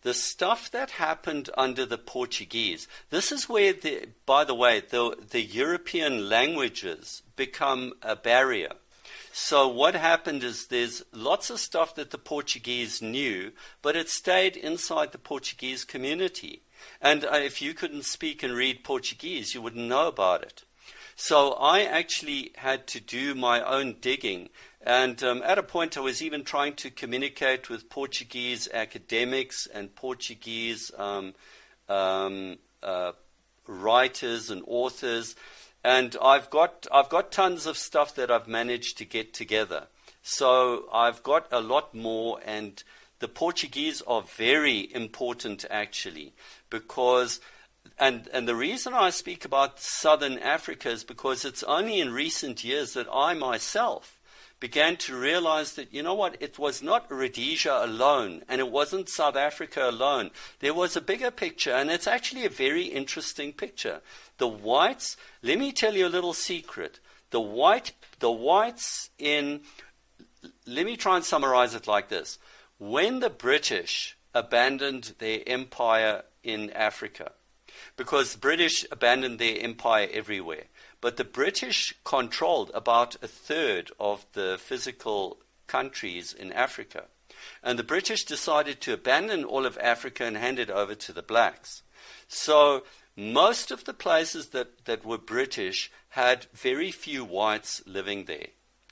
the stuff that happened under the Portuguese, this is where, the, by the way, the, the European languages become a barrier. So what happened is there's lots of stuff that the Portuguese knew, but it stayed inside the Portuguese community. And uh, if you couldn't speak and read Portuguese, you wouldn't know about it. So I actually had to do my own digging. And um, at a point, I was even trying to communicate with Portuguese academics and Portuguese um, um, uh, writers and authors. And I've got I've got tons of stuff that I've managed to get together. So I've got a lot more, and the Portuguese are very important actually, because and and the reason I speak about Southern Africa is because it's only in recent years that I myself began to realize that, you know what, it was not Rhodesia alone, and it wasn't South Africa alone. There was a bigger picture, and it's actually a very interesting picture. The whites, let me tell you a little secret. The white, the whites in, let me try and summarize it like this. When the British abandoned their empire in Africa, because the British abandoned their empire everywhere, but the British controlled about a third of the physical countries in Africa. And the British decided to abandon all of Africa and hand it over to the blacks. So most of the places that, that were British had very few whites living there.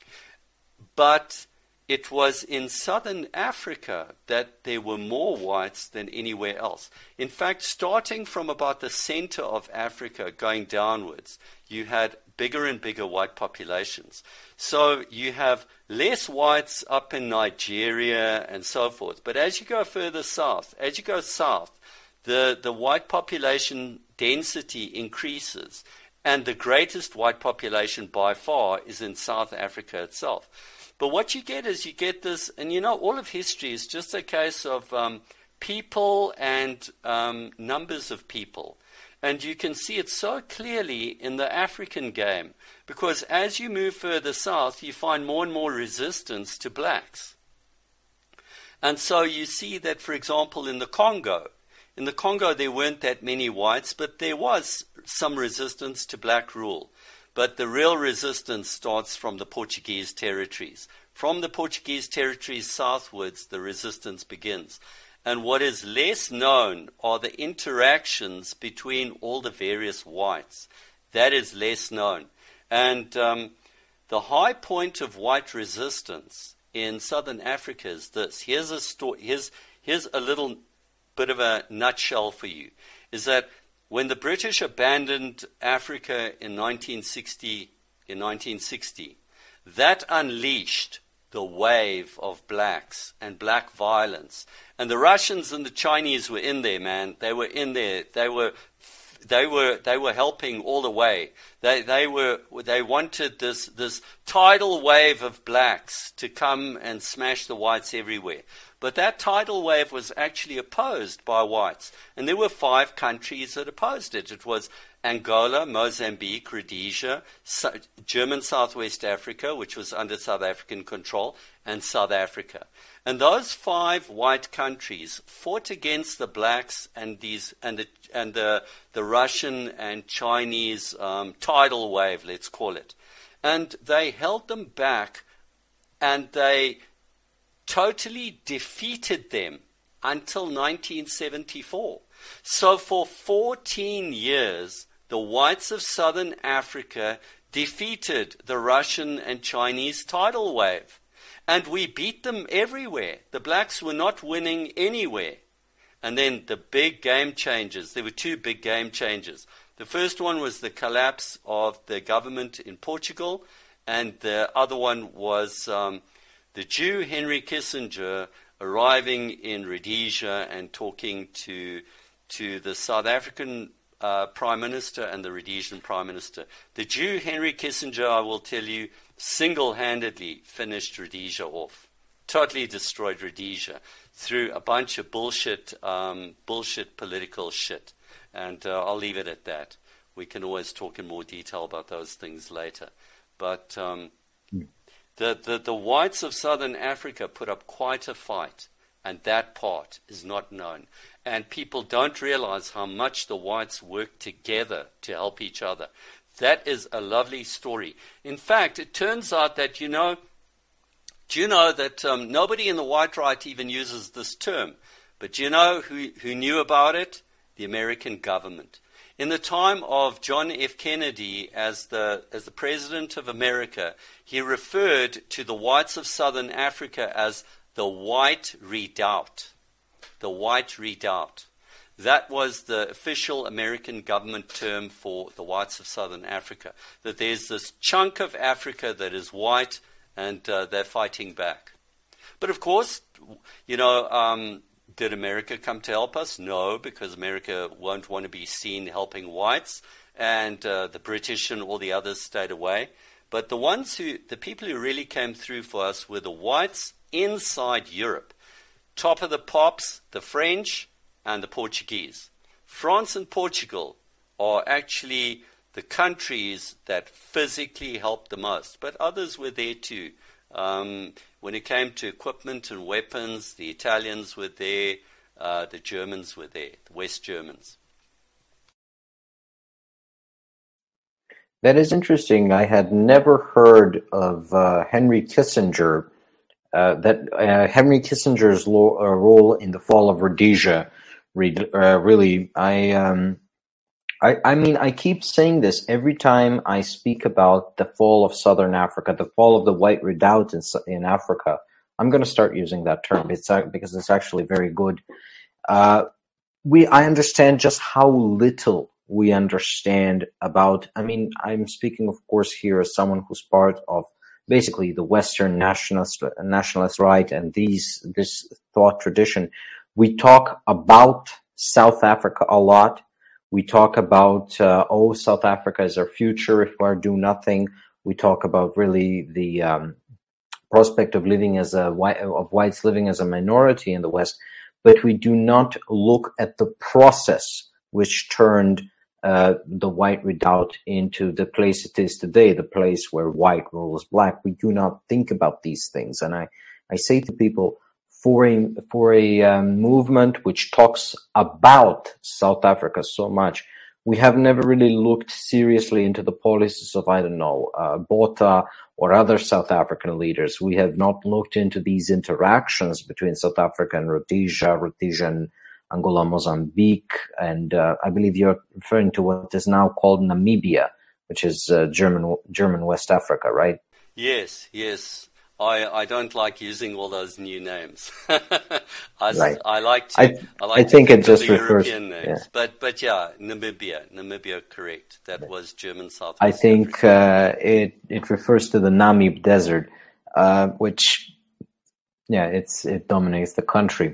But it was in Southern Africa that there were more whites than anywhere else. In fact, starting from about the center of Africa going downwards, you had bigger and bigger white populations. So you have less whites up in Nigeria and so forth. But as you go further south, as you go south, the, the white population density increases. And the greatest white population by far is in South Africa itself. But what you get is you get this, and you know, all of history is just a case of um, people and um, numbers of people. And you can see it so clearly in the African game, because as you move further south, you find more and more resistance to blacks. And so you see that, for example, in the Congo, in the Congo there weren't that many whites, but there was some resistance to black rule. But the real resistance starts from the Portuguese territories. From the Portuguese territories southwards, the resistance begins. And what is less known are the interactions between all the various whites. That is less known. And um, the high point of white resistance in Southern Africa is this. Here's a story. Here's, here's a little bit of a nutshell for you. Is that when the British abandoned Africa in nineteen sixty, in nineteen sixty, that unleashed the wave of blacks and black violence. And the Russians and the Chinese were in there, man. They were in there. They were, they were, they were helping all the way. They, they were, they wanted this, this tidal wave of blacks to come and smash the whites everywhere. But that tidal wave was actually opposed by whites. And there were five countries that opposed it. It was Angola, Mozambique, Rhodesia, German Southwest Africa, which was under South African control, and South Africa. And those five white countries fought against the blacks and these and the and the, the Russian and Chinese um, tidal wave, let's call it. And they held them back, and they totally defeated them until nineteen seventy-four. So for fourteen years, the whites of Southern Africa defeated the Russian and Chinese tidal wave. And we beat them everywhere. The blacks were not winning anywhere. And then the big game changers. There were two big game changers. The first one was the collapse of the government in Portugal. And the other one was um, the Jew Henry Kissinger arriving in Rhodesia and talking to to the South African uh, Prime Minister and the Rhodesian Prime Minister. The Jew Henry Kissinger, I will tell you, single-handedly finished Rhodesia off. Totally destroyed Rhodesia through a bunch of bullshit, um, bullshit political shit. And uh, I'll leave it at that. We can always talk in more detail about those things later. But um, the, the, the whites of Southern Africa put up quite a fight. And that part is not known. And people don't realize how much the whites work together to help each other. That is a lovely story. In fact, it turns out that, you know, do you know that um, nobody in the white right even uses this term? But do you know who, who knew about it? The American government. In the time of John F. Kennedy as the, as the President of America, he referred to the whites of Southern Africa as the White Redoubt. The White Redoubt. That was the official American government term for the whites of Southern Africa. That there's this chunk of Africa that is white, and uh, they're fighting back. But of course, you know, um, did America come to help us? No, because America won't want to be seen helping whites, and uh, the British and all the others stayed away. But the ones who, the people who really came through for us were the whites inside Europe. Top of the pops, the French and the Portuguese. France and Portugal are actually the countries that physically helped the most, but others were there too. Um, when it came to equipment and weapons, the Italians were there, uh, the Germans were there, the West Germans. That is interesting. I had never heard of uh, Henry Kissinger, uh, that uh, Henry Kissinger's lo- uh, role in the fall of Rhodesia. Re- uh, really, I, um, I, I mean, I keep saying this every time I speak about the fall of Southern Africa, the fall of the White Redoubt in, in Africa. I'm going to start using that term. It's uh, because it's actually very good. Uh, we, I understand just how little we understand about. I mean, I'm speaking, of course, here as someone who's part of basically the Western nationalist nationalist right and these this thought tradition. We talk about South Africa a lot. We talk about, uh, oh, South Africa is our future if we do nothing. We talk about really the um, prospect of living as a white, of whites living as a minority in the West, but we do not look at the process which turned uh, the White Redoubt into the place it is today, the place where white rules black. We do not think about these things, and I, I say to people, for a, for a um, movement which talks about South Africa so much, we have never really looked seriously into the policies of, I don't know, uh, Botha or other South African leaders. We have not looked into these interactions between South Africa and Rhodesia, Rhodesia and Angola, Mozambique, and uh, I believe you're referring to what is now called Namibia, which is uh, German German West Africa, right? Yes, yes. I, I don't like using all those new names. I, right. I like to. I, I, like I to think, think it just of the refers. European names. Yeah. But but yeah, Namibia, Namibia, correct. That was German South. I think uh, it it refers to the Namib Desert, uh, which, yeah, it's it dominates the country.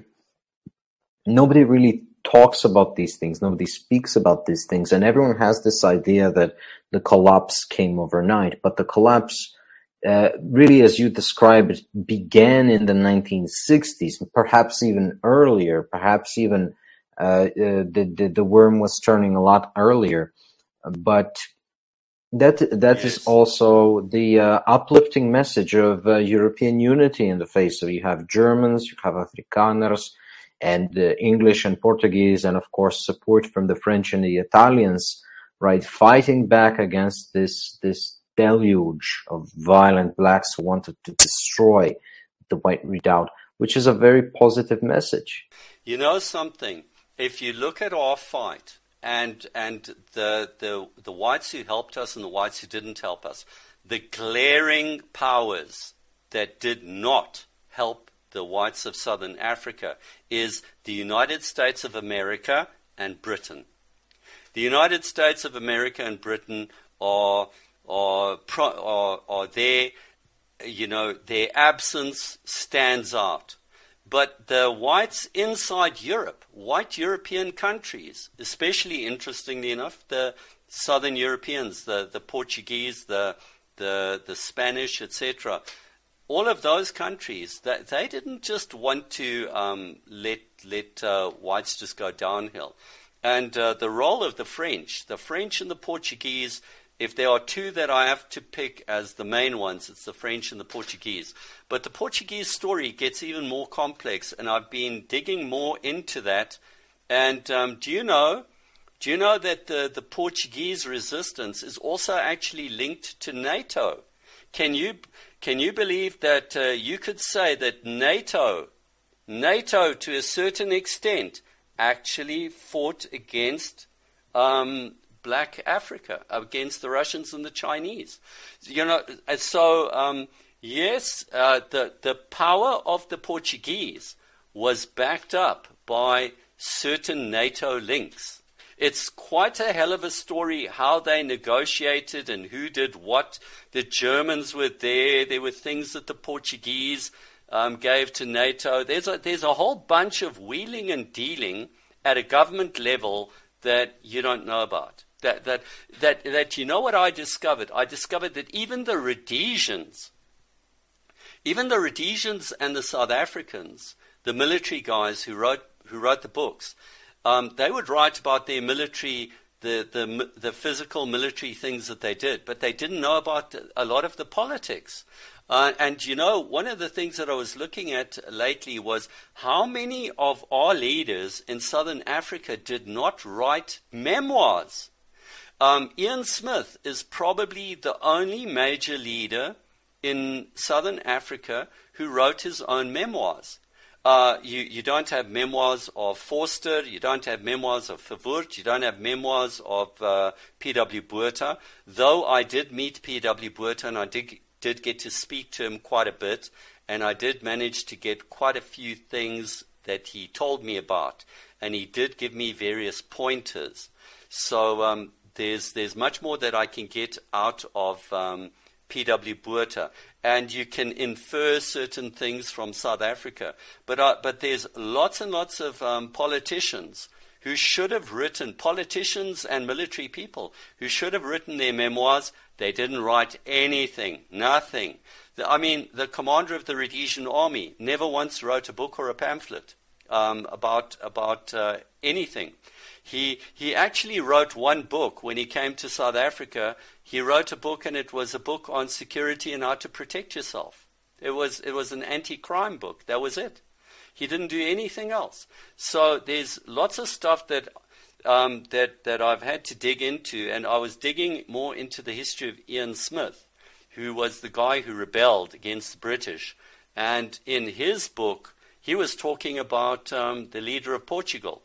Nobody really talks about these things. Nobody speaks about these things, and everyone has this idea that the collapse came overnight. But the collapse, uh, really, as you described, began in the nineteen sixties, perhaps even earlier. Perhaps even uh, uh, the, the the worm was turning a lot earlier. But that that yes. is also the uh, uplifting message of uh, European unity in the face of. You have Germans, you have Afrikaners, and uh, English and Portuguese, and of course support from the French and the Italians, right, fighting back against this this deluge of violent blacks who wanted to destroy the White Redoubt, which is a very positive message. You know something? If you look at our fight and and the the the whites who helped us and the whites who didn't help us, the glaring powers that did not help the whites of Southern Africa is the United States of America and Britain. The United States of America and Britain are are are, are there, you know, their absence stands out. But the whites inside Europe, white European countries, especially interestingly enough, the Southern Europeans, the, the Portuguese, the the the Spanish, et cetera, all of those countries, they, they didn't just want to um, let let uh, whites just go downhill. And uh, the role of the French, the French and the Portuguese if there are two that I have to pick as the main ones, it's the French and the Portuguese. But the Portuguese story gets even more complex, and I've been digging more into that. And um, do you know, do you know that the, the Portuguese resistance is also actually linked to NATO? Can you can you believe that uh, you could say that NATO, NATO to a certain extent, actually fought against um, Black Africa, against the Russians and the Chinese? You know, so um, yes, uh, the the power of the Portuguese was backed up by certain NATO links. It's quite a hell of a story how they negotiated and who did what. The Germans were there. There were things that the Portuguese um, gave to NATO. There's a, there's a whole bunch of wheeling and dealing at a government level that you don't know about. That, that, that, that you know what I discovered? I discovered that even the Rhodesians, even the Rhodesians and the South Africans, the military guys who wrote who wrote the books, um, they would write about their military, the, the the physical military things that they did, but they didn't know about a lot of the politics. Uh, and, you know, one of the things that I was looking at lately was how many of our leaders in Southern Africa did not write memoirs. Um, Ian Smith is probably the only major leader in Southern Africa who wrote his own memoirs. Uh, you, you don't have memoirs of Forster, you don't have memoirs of Verwoerd, you don't have memoirs of uh, P W Botha, though I did meet P W Botha and I did, did get to speak to him quite a bit, and I did manage to get quite a few things that he told me about, and he did give me various pointers. So um, there's there's much more that I can get out of um, P W Botha, and you can infer certain things from South Africa. But uh, but there's lots and lots of um, politicians who should have written, politicians and military people who should have written their memoirs. They didn't write anything, nothing. The, I mean, the commander of the Rhodesian army never once wrote a book or a pamphlet um, about about uh, anything. He he actually wrote one book when he came to South Africa. He wrote a book, and it was a book on security and how to protect yourself. It was it was an anti-crime book. That was it. He didn't do anything else. So there's lots of stuff that um, that that I've had to dig into, and I was digging more into the history of Ian Smith, who was the guy who rebelled against the British. And in his book, he was talking about um, the leader of Portugal.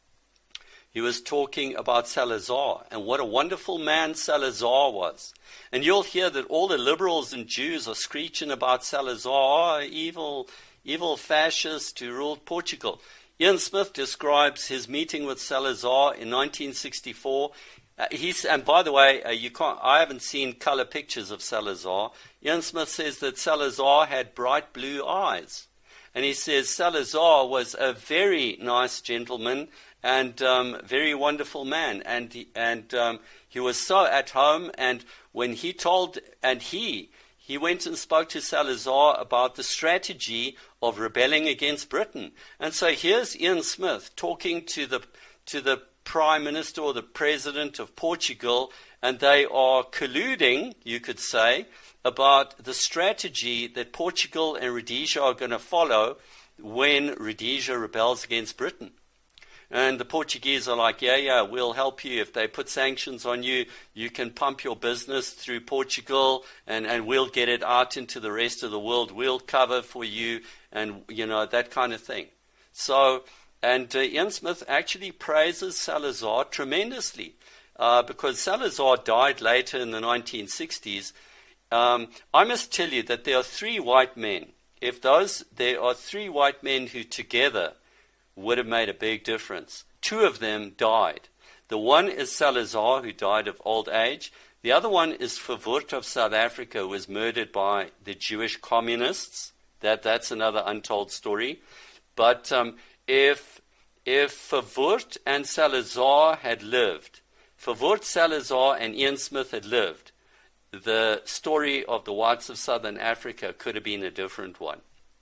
He was talking about Salazar and what a wonderful man Salazar was. And you'll hear that all the liberals and Jews are screeching about Salazar, oh, evil, evil fascist who ruled Portugal. Ian Smith describes his meeting with Salazar in nineteen sixty-four. Uh, he's, and by the way, uh, you can't, I haven't seen color pictures of Salazar. Ian Smith says that Salazar had bright blue eyes. And he says Salazar was a very nice gentleman and um, very wonderful man, and he, and um, he was so at home. And when he told, and he he went and spoke to Salazar about the strategy of rebelling against Britain. And so here's Ian Smith talking to the to the Prime Minister or the President of Portugal, and they are colluding, you could say, about the strategy that Portugal and Rhodesia are going to follow when Rhodesia rebels against Britain. And the Portuguese are like, yeah, yeah, we'll help you. If they put sanctions on you, you can pump your business through Portugal, and, and we'll get it out into the rest of the world. We'll cover for you, and, you know, that kind of thing. So, and uh, Ian Smith actually praises Salazar tremendously uh, because Salazar died later in the nineteen sixties. Um, I must tell you that there are three white men. If those, there are three white men who together would have made a big difference. Two of them died. The one is Salazar, who died of old age. The other one is Verwoerd of South Africa, who was murdered by the Jewish communists. That that's another untold story. But um, if if Verwoerd and Salazar had lived, Verwoerd, Salazar, and Ian Smith had lived, the story of the whites of Southern Africa could have been a different one.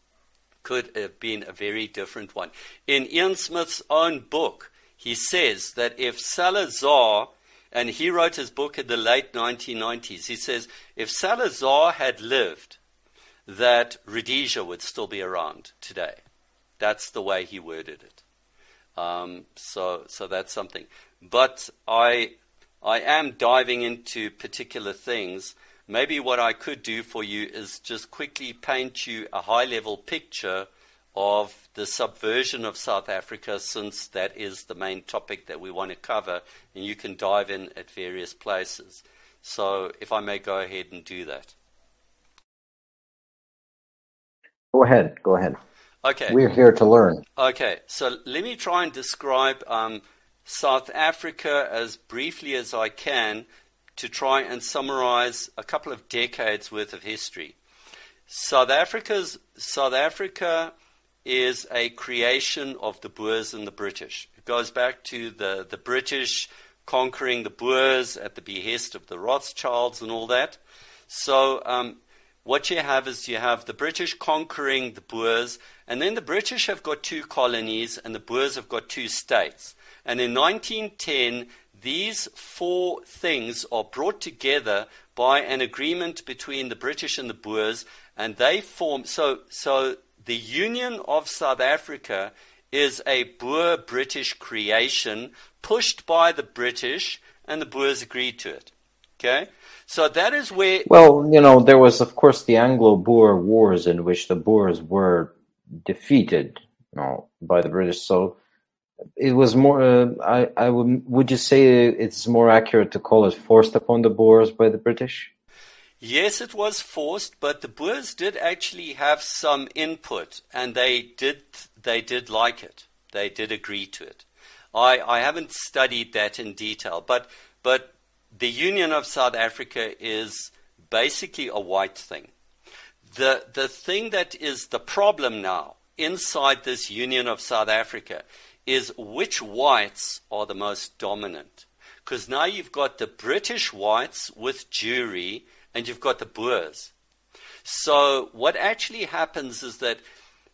Could have been a very different one. In Ian Smith's own book, he says that if Salazar And he wrote his book in the late nineteen nineties. He says, if Salazar had lived, that Rhodesia would still be around today. That's the way he worded it. Um, so, so that's something. But I, I am diving into particular things. Maybe what I could do for you is just quickly paint you a high-level picture of the subversion of South Africa, since that is the main topic that we want to cover, and you can dive in at various places. So if I may go ahead and do that. Go ahead, go ahead. Okay. We're here to learn. Okay, so let me try and describe um, South Africa as briefly as I can to try and summarize a couple of decades worth of history. South Africa's South Africa is a creation of the Boers and the British. It goes back to the, the British conquering the Boers at the behest of the Rothschilds and all that. So um, what you have is you have the British conquering the Boers, and then the British have got two colonies and the Boers have got two states. And in nineteen ten, these four things are brought together by an agreement between the British and the Boers, and they form, so, so the Union of South Africa is a Boer-British creation pushed by the British, and the Boers agreed to it. Okay? So that is where... Well, you know, there was, of course, the Anglo-Boer Wars in which the Boers were defeated, you know, by the British. So it was more, uh, I, I would, would you say it's more accurate to call it forced upon the Boers by the British? Yes, it was forced, but the Boers did actually have some input, and they did they did like it. They did agree to it. I, I haven't studied that in detail, but but the Union of South Africa is basically a white thing. The the thing that is the problem now inside this Union of South Africa is which whites are the most dominant. Because now you've got the British whites with Jewry, and you've got the Boers. So what actually happens is that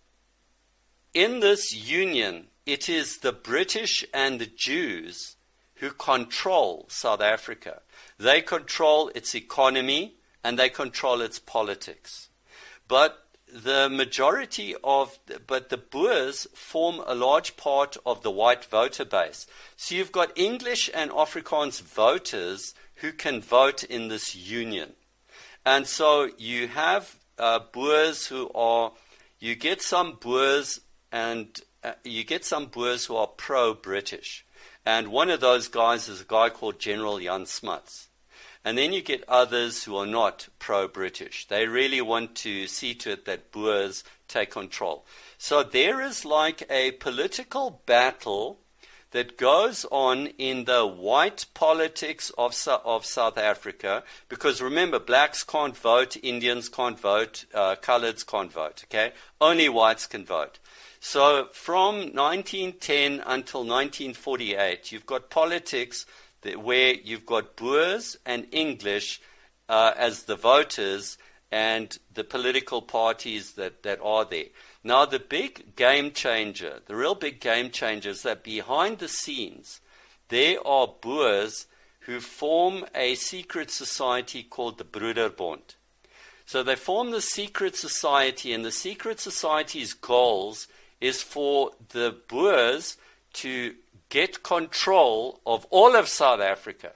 in this union, it is the British and the Jews who control South Africa. They control its economy and they control its politics. But the majority of, but the Boers form a large part of the white voter base. So you've got English and Afrikaans voters who can vote in this union. And so you have uh, Boers who are, you get some Boers and uh, you get some Boers who are pro-British. And one of those guys is a guy called General Jan Smuts. And then you get others who are not pro-British. They really want to see to it that Boers take control. So there is like a political battle that goes on in the white politics of, of South Africa, because remember, blacks can't vote, Indians can't vote, uh, coloreds can't vote, okay? Only whites can vote. So from nineteen ten until nineteen forty-eight, you've got politics that where you've got Boers and English uh, as the voters and the political parties that, that are there. Now, the big game changer, the real big game changer is that behind the scenes, there are Boers who form a secret society called the Broederbond. So they form the secret society, and the secret society's goals is for the Boers to get control of all of South Africa.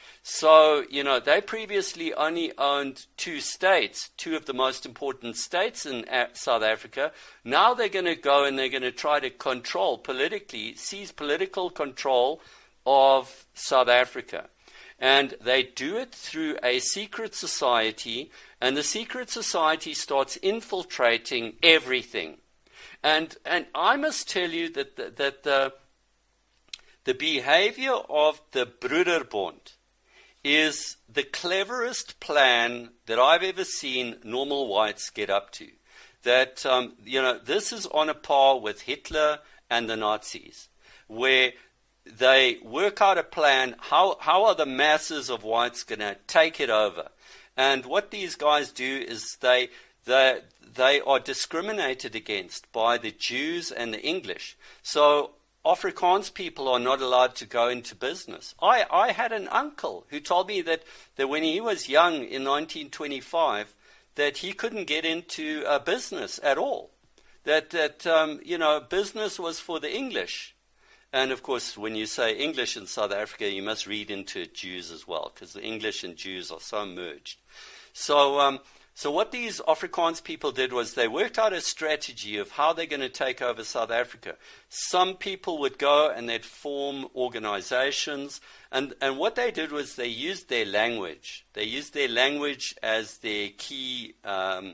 So, you know, they previously only owned two states, two of the most important states in South Africa. Now they're going to go and they're going to try to control politically, seize political control of South Africa. And they do it through a secret society, and the secret society starts infiltrating everything. And and I must tell you that the, that the, the behavior of the Broederbond is the cleverest plan that I've ever seen normal whites get up to. That, um, you know, this is on a par with Hitler and the Nazis, where they work out a plan, how, how are the masses of whites going to take it over? And what these guys do is they, they, they are discriminated against by the Jews and the English. So Afrikaans people are not allowed to go into business. I, I had an uncle who told me that, that when he was young in nineteen twenty-five, that he couldn't get into a business at all. That, that um, you know, business was for the English. And, of course, when you say English in South Africa, you must read into it Jews as well, because the English and Jews are so merged. So um, so what these Afrikaans people did was they worked out a strategy of how they're going to take over South Africa. Some people would go and they'd form organizations. And, and what they did was they used their language. They used their language as their key um,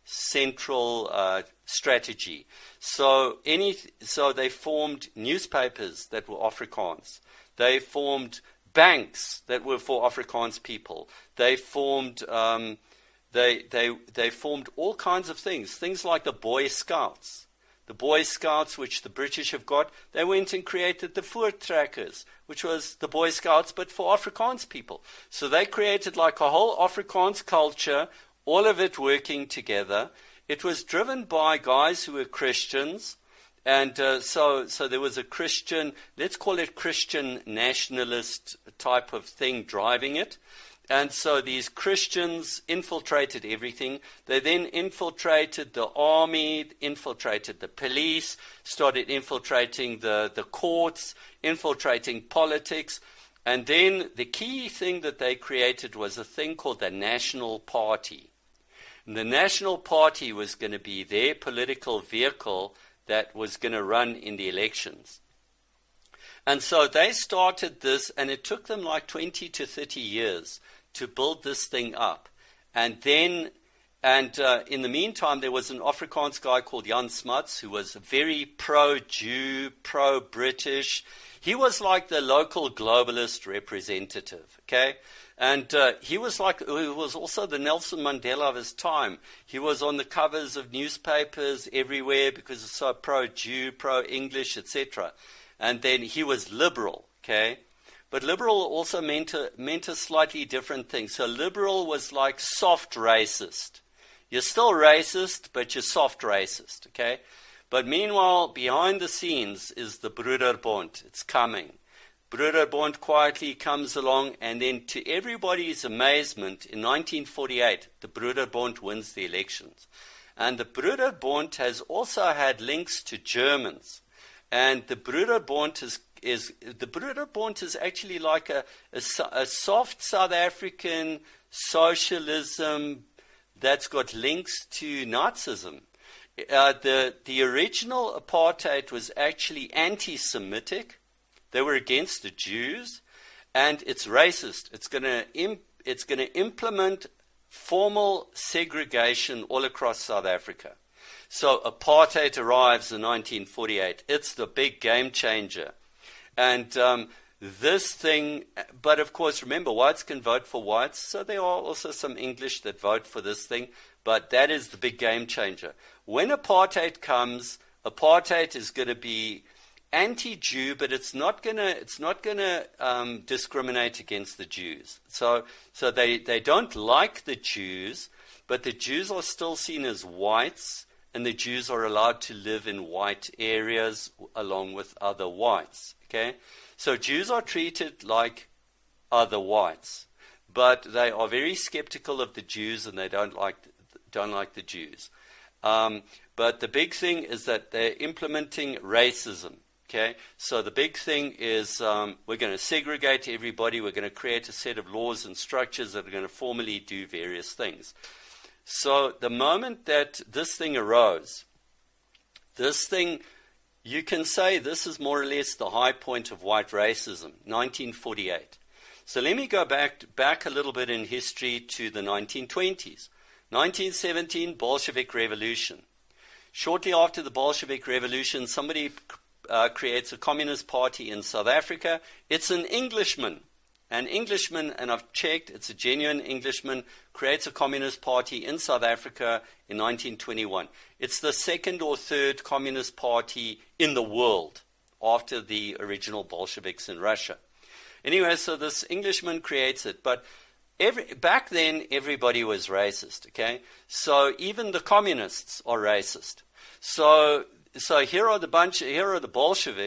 central uh, strategy. So any, so they formed newspapers that were Afrikaans. They formed banks that were for Afrikaans people. They formed, um, they they they formed all kinds of things. Things like the Boy Scouts. The Boy Scouts, which the British have got, they went and created the Voortrekkers, which was the Boy Scouts, but for Afrikaans people. So they created like a whole Afrikaans culture, all of it working together. It was driven by guys who were Christians, and uh, so so there was a Christian, let's call it Christian nationalist type of thing driving it. And so these Christians infiltrated everything. They then infiltrated the army, infiltrated the police, started infiltrating the, the courts, infiltrating politics. And then the key thing that they created was a thing called the National Party. And the National Party was going to be their political vehicle that was going to run in the elections. And so they started this, and it took them like twenty to thirty years to build this thing up. And then, and uh, in the meantime, there was an Afrikaans guy called Jan Smuts, who was very pro-Jew, pro-British. He was like the local globalist representative, okay? And uh, he was like, he was also the Nelson Mandela of his time. He was on the covers of newspapers everywhere because he's so pro-Jew, pro-English, et cetera. And then he was liberal, okay? But liberal also meant a, meant a slightly different thing. So liberal was like soft racist. You're still racist, but you're soft racist, okay? But meanwhile, behind the scenes is the Broederbond. It's coming. Broederbond quietly comes along, and then to everybody's amazement, in nineteen forty-eight, the Broederbond wins the elections. And the Broederbond has also had links to Germans. And the Broederbond is is the Broederbond is actually like a, a, a soft South African socialism that's got links to Nazism. Uh, the the original apartheid was actually anti-Semitic. They were against the Jews, and it's racist. It's going to imp, it's going to implement formal segregation all across South Africa. So apartheid arrives in nineteen forty-eight. It's the big game changer. And um, this thing, but of course, remember, whites can vote for whites, so there are also some English that vote for this thing, but that is the big game changer. When apartheid comes, apartheid is going to be anti-Jew, but it's not going to it's not going to um, discriminate against the Jews. So so they, they don't like the Jews, but the Jews are still seen as whites, and the Jews are allowed to live in white areas along with other whites. Okay, so Jews are treated like other whites, but they are very skeptical of the Jews, and they don't like don't like the Jews. Um, but the big thing is that they're implementing racism. Okay, so the big thing is um, we're going to segregate everybody. We're going to create a set of laws and structures that are going to formally do various things. So the moment that this thing arose, this thing, you can say this is more or less the high point of white racism, nineteen forty-eight. So let me go back back a little bit in history to the nineteen twenties. nineteen seventeen, Bolshevik Revolution. Shortly after the Bolshevik Revolution, somebody uh, creates a communist party in South Africa. It's an Englishman. An Englishman, and I've checked, it's a genuine Englishman, creates a communist party in South Africa in nineteen twenty-one. It's the second or third communist party in the world after the original Bolsheviks in Russia. Anyway, so this Englishman creates it, but every, back then everybody was racist, okay? So even the communists are racist. So so here are the bunch, here are the Bolsheviks,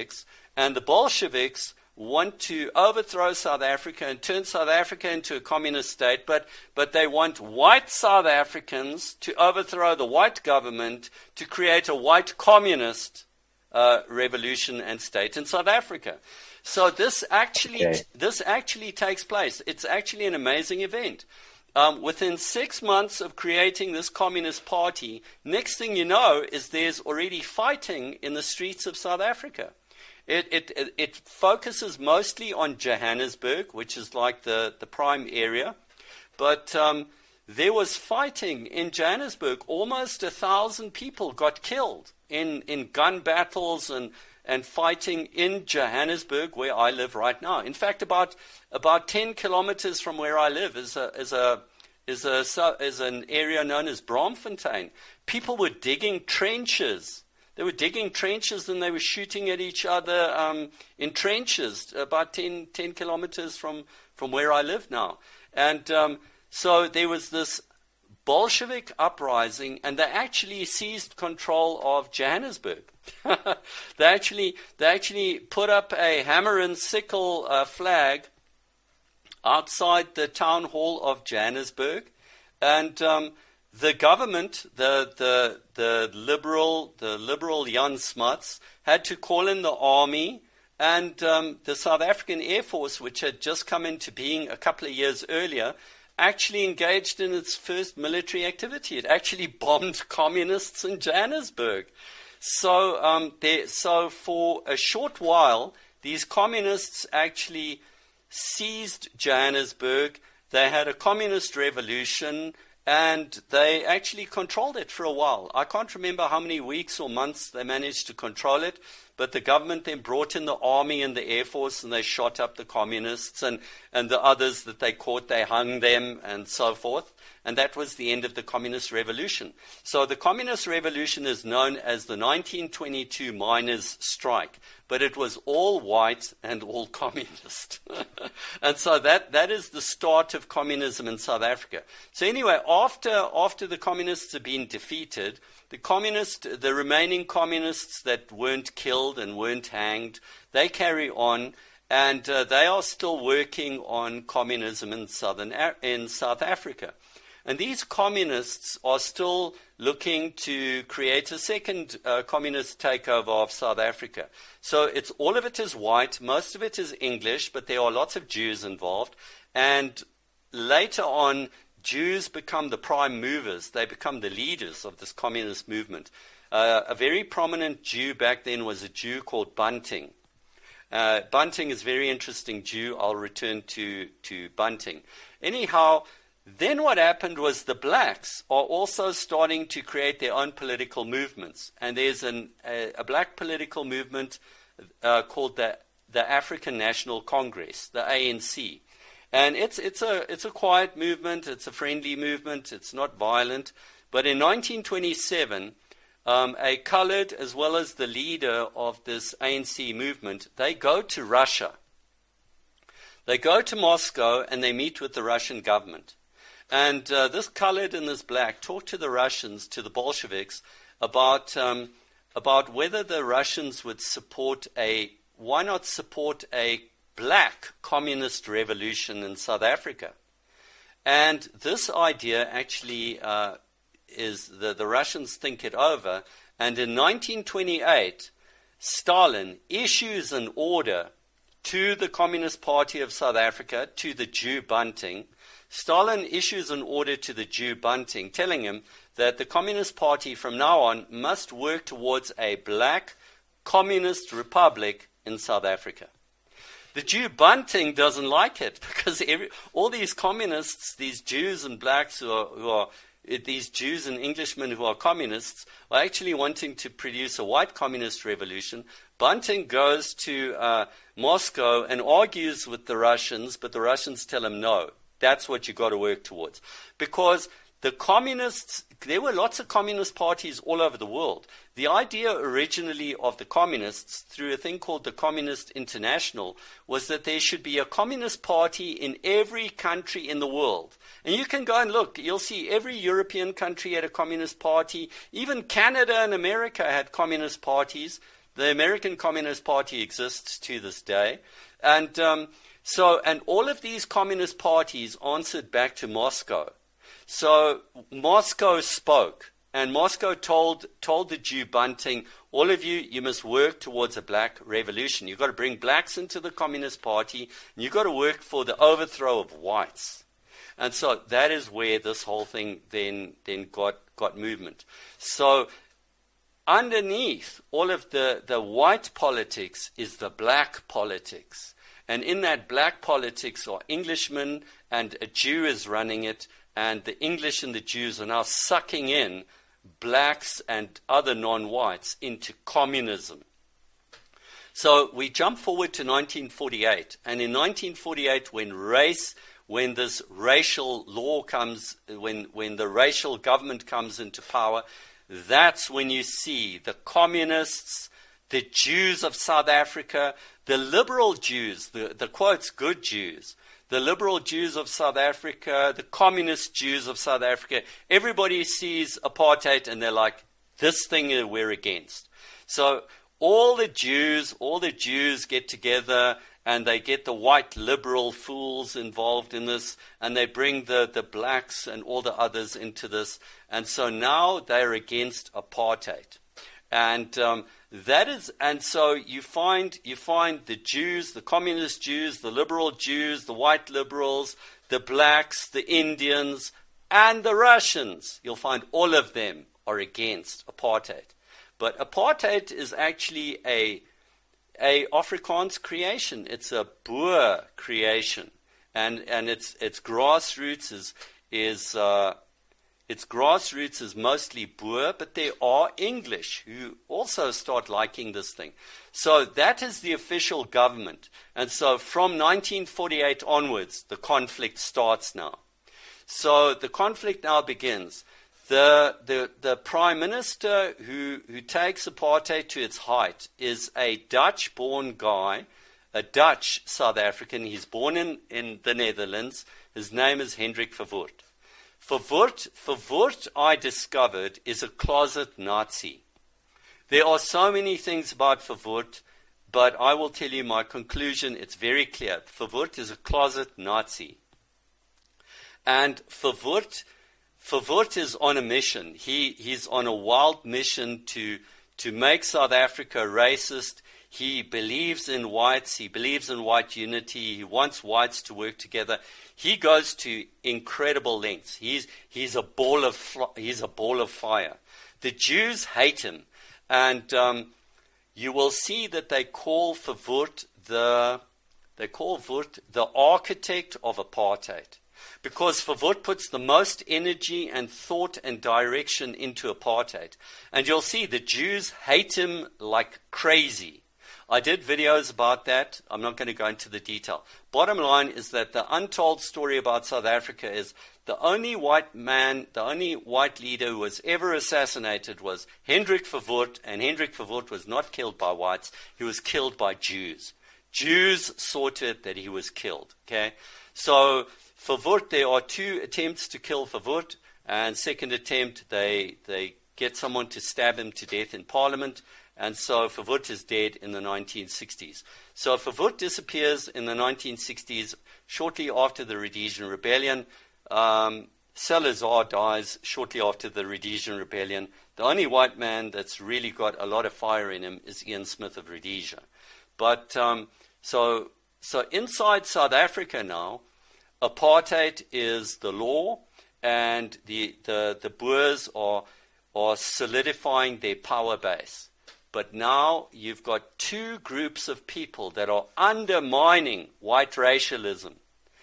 And the Bolsheviks want to overthrow South Africa and turn South Africa into a communist state, but, but they want white South Africans to overthrow the white government to create a white communist uh, revolution and state in South Africa. So this actually Okay. this actually takes place. It's actually an amazing event. Um, within six months of creating this Communist Party, next thing you know is there's already fighting in the streets of South Africa. It, it, it, it focuses mostly on Johannesburg, which is like the, the prime area. But um, there was fighting in Johannesburg. Almost a thousand people got killed in, in gun battles and, and fighting in Johannesburg, where I live right now. In fact, about about ten kilometers from where I live is a is a is a is an area known as Braamfontein. People were digging trenches. They were digging trenches and they were shooting at each other um, in trenches about ten, ten kilometers from, from where I live now. And um, so there was this Bolshevik uprising, and they actually seized control of Johannesburg. they actually they actually put up a hammer and sickle uh, flag outside the town hall of Johannesburg, and um, the government, the the the liberal the liberal Jan Smuts, had to call in the army, and um, the South African Air Force, which had just come into being a couple of years earlier, actually engaged in its first military activity. It actually bombed communists in Johannesburg. So, um, there, so for a short while, these communists actually seized Johannesburg. They had a communist revolution, and they actually controlled it for a while. I can't remember how many weeks or months they managed to control it, but the government then brought in the army and the Air Force, and they shot up the communists, and, and the others that they caught, they hung them, and so forth. And that was the end of the Communist Revolution. So the Communist Revolution is known as the nineteen twenty-two miners' strike, but it was all white and all communist. And so that, that is the start of communism in South Africa. So anyway, after, after the communists have been defeated, the communist, the remaining communists that weren't killed and weren't hanged, they carry on, and uh, they are still working on communism in southern in South Africa. And these communists are still looking to create a second uh, communist takeover of South Africa. So it's all of it is white, most of it is English, but there are lots of Jews involved. And later on, Jews become the prime movers. They become the leaders of this communist movement. Uh, a very prominent Jew back then was a Jew called Bunting. Uh, Bunting is a very interesting Jew. I'll return to, to Bunting. Anyhow, then what happened was the blacks are also starting to create their own political movements. And there's an, a, a black political movement uh, called the, the African National Congress, the A N C. And it's, it's, a, it's a quiet movement. It's a friendly movement. It's not violent. But in nineteen twenty-seven, um, a colored, as well as the leader of this A N C movement, they go to Russia. They go to Moscow and they meet with the Russian government. And uh, this colored and this black talk to the Russians, to the Bolsheviks, about um, about whether the Russians would support a, why not support a black communist revolution in South Africa. And this idea actually uh, is, the, the Russians think it over. And in nineteen twenty-eight, Stalin issues an order to the Communist Party of South Africa, to the Jew Bunting. Stalin issues an order to the Jew Bunting telling him that the Communist Party from now on must work towards a black communist republic in South Africa. The Jew Bunting doesn't like it because every, all these communists, these Jews and blacks who are, who are these Jews and Englishmen who are communists, are actually wanting to produce a white communist revolution. Bunting goes to uh, Moscow and argues with the Russians, but the Russians tell him no. That's what you got to work towards. Because the communists, there were lots of communist parties all over the world. The idea originally of the communists, through a thing called the Communist International, was that there should be a communist party in every country in the world. And you can go and look. You'll see every European country had a communist party. Even Canada and America had communist parties. The American Communist Party exists to this day. And um, so, and all of these communist parties answered back to Moscow. So Moscow spoke, and Moscow told told the Jew bunting, all of you, you must work towards a black revolution. You've got to bring blacks into the Communist Party, and you've got to work for the overthrow of whites. And so that is where this whole thing then then got, got movement. So underneath all of the, the white politics is the black politics. And in that black politics are Englishmen, and a Jew is running it, and the English and the Jews are now sucking in blacks and other non-whites into communism. So we jump forward to nineteen forty-eight, and in nineteen forty-eight, when race, when this racial law comes, when when the racial government comes into power, that's when you see the communists, the Jews of South Africa, the liberal Jews, the, the quotes, good Jews, the liberal Jews of South Africa, the communist Jews of South Africa, everybody sees apartheid and they're like, this thing we're against. So all the Jews, all the Jews get together and they get the white liberal fools involved in this, and they bring the, the blacks and all the others into this. And so now they're against apartheid. And um, that is, and so you find you find the Jews, the communist Jews, the liberal Jews, the white liberals, the blacks, the Indians, and the Russians. You'll find all of them are against apartheid. But apartheid is actually a a Afrikaans creation. It's a Boer creation, and and its its grassroots is is. Uh, Its grassroots is mostly Boer, but there are English who also start liking this thing. So that is the official government. And so from nineteen forty-eight onwards, the conflict starts now. So the conflict now begins. The the, the prime minister who, who takes apartheid to its height is a Dutch-born guy, a Dutch South African. He's born in, in the Netherlands. His name is Hendrik Verwoerd. Verwoerd, Verwoerd, I discovered, is a closet Nazi. There are so many things about Verwoerd, but I will tell you my conclusion. It's very clear. Verwoerd is a closet Nazi. And Verwoerd, Verwoerd is on a mission. He, he's on a wild mission to, to make South Africa racist. He believes in whites. He believes in white unity. He wants whites to work together. He goes to incredible lengths. He's he's a ball of he's a ball of fire. The Jews hate him, and um, you will see that they call Verwoerd the they call Verwoerd the architect of apartheid, because Verwoerd puts the most energy and thought and direction into apartheid, and you'll see the Jews hate him like crazy. I did videos about that. I'm not going to go into the detail. Bottom line is that the untold story about South Africa is the only white man, the only white leader who was ever assassinated was Hendrik Verwoerd, and Hendrik Verwoerd was not killed by whites. He was killed by Jews. Jews saw to it that he was killed. Okay, so Verwoerd, there are two attempts to kill Verwoerd, and second attempt, they they get someone to stab him to death in Parliament. And so Verwoerd is dead in the nineteen sixties. So Verwoerd disappears in the nineteen sixties, shortly after the Rhodesian Rebellion. Um, Salazar dies shortly after the Rhodesian Rebellion. The only white man that's really got a lot of fire in him is Ian Smith of Rhodesia. But um, so so inside South Africa now, apartheid is the law, and the the, the Boers are are solidifying their power base. But now you've got two groups of people that are undermining white racialism.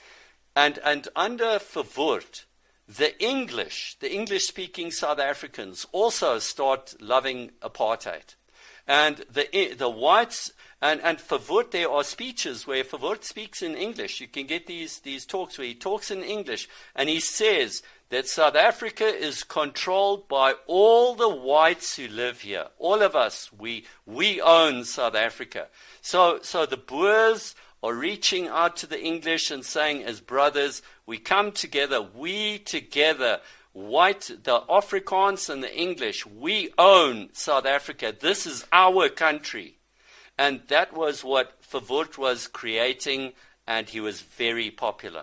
And and under Verwoerd, the English, the English-speaking South Africans also start loving apartheid. And the the whites, and, and Verwoerd, there are speeches where Verwoerd speaks in English. You can get these, these talks where he talks in English, and he says that South Africa is controlled by all the whites who live here. All of us, we we own South Africa. So so the Boers are reaching out to the English and saying, as brothers, we come together, we together white, the Afrikaans and the English, we own South Africa. This is our country. And that was what Verwoerd was creating, and he was very popular.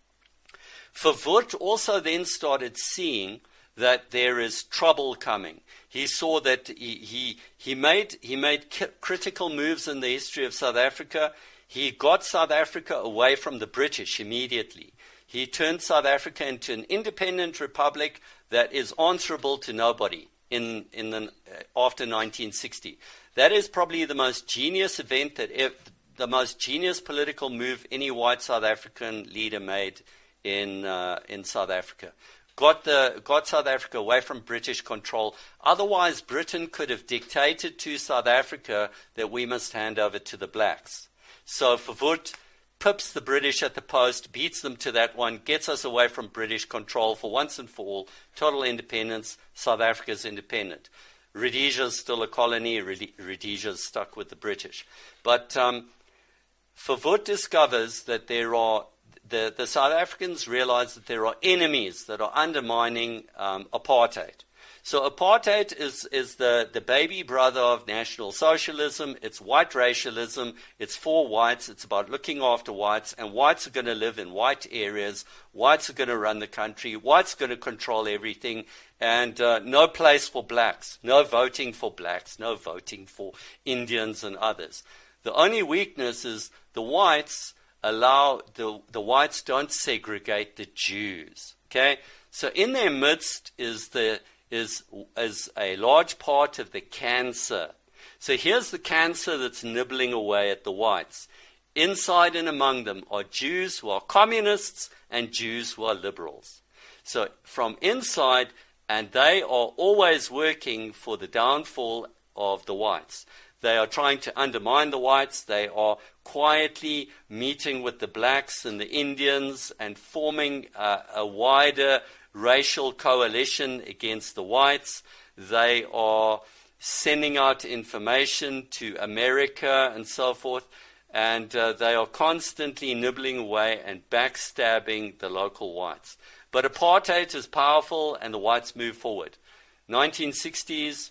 Verwoerd also then started seeing that there is trouble coming. He saw that he he, he made he made critical moves in the history of South Africa. He got South Africa away from the British immediately. He turned South Africa into an independent republic that is answerable to nobody in in the after nineteen sixty. That is probably the most genius event that ever, the most genius political move any white South African leader made in uh, in South Africa. Got the got South Africa away from British control. Otherwise, Britain could have dictated to South Africa that we must hand over to the blacks. So Verwoerd pips the British at the post, beats them to that one, gets us away from British control for once and for all. Total independence. South Africa's independent. Rhodesia's still a colony. Rhodesia's stuck with the British. But um, Verwoerd discovers that there are The, the South Africans realize that there are enemies that are undermining um, apartheid. So apartheid is, is the, the baby brother of National Socialism. It's white racialism. It's for whites. It's about looking after whites. And whites are going to live in white areas. Whites are going to run the country. Whites are going to control everything. And uh, no place for blacks. No voting for blacks. No voting for Indians and others. The only weakness is the whites allow the the whites don't segregate the Jews. Okay, so in their midst is the is is a large part of the cancer. So here's the cancer that's nibbling away at the whites. Inside and among them are Jews who are communists and Jews who are liberals. So from inside, and they are always working for the downfall of the whites. They are trying to undermine the whites. They are quietly meeting with the blacks and the Indians and forming uh, a wider racial coalition against the whites. They are sending out information to America and so forth. And uh, they are constantly nibbling away and backstabbing the local whites. But apartheid is powerful and the whites move forward. nineteen sixties,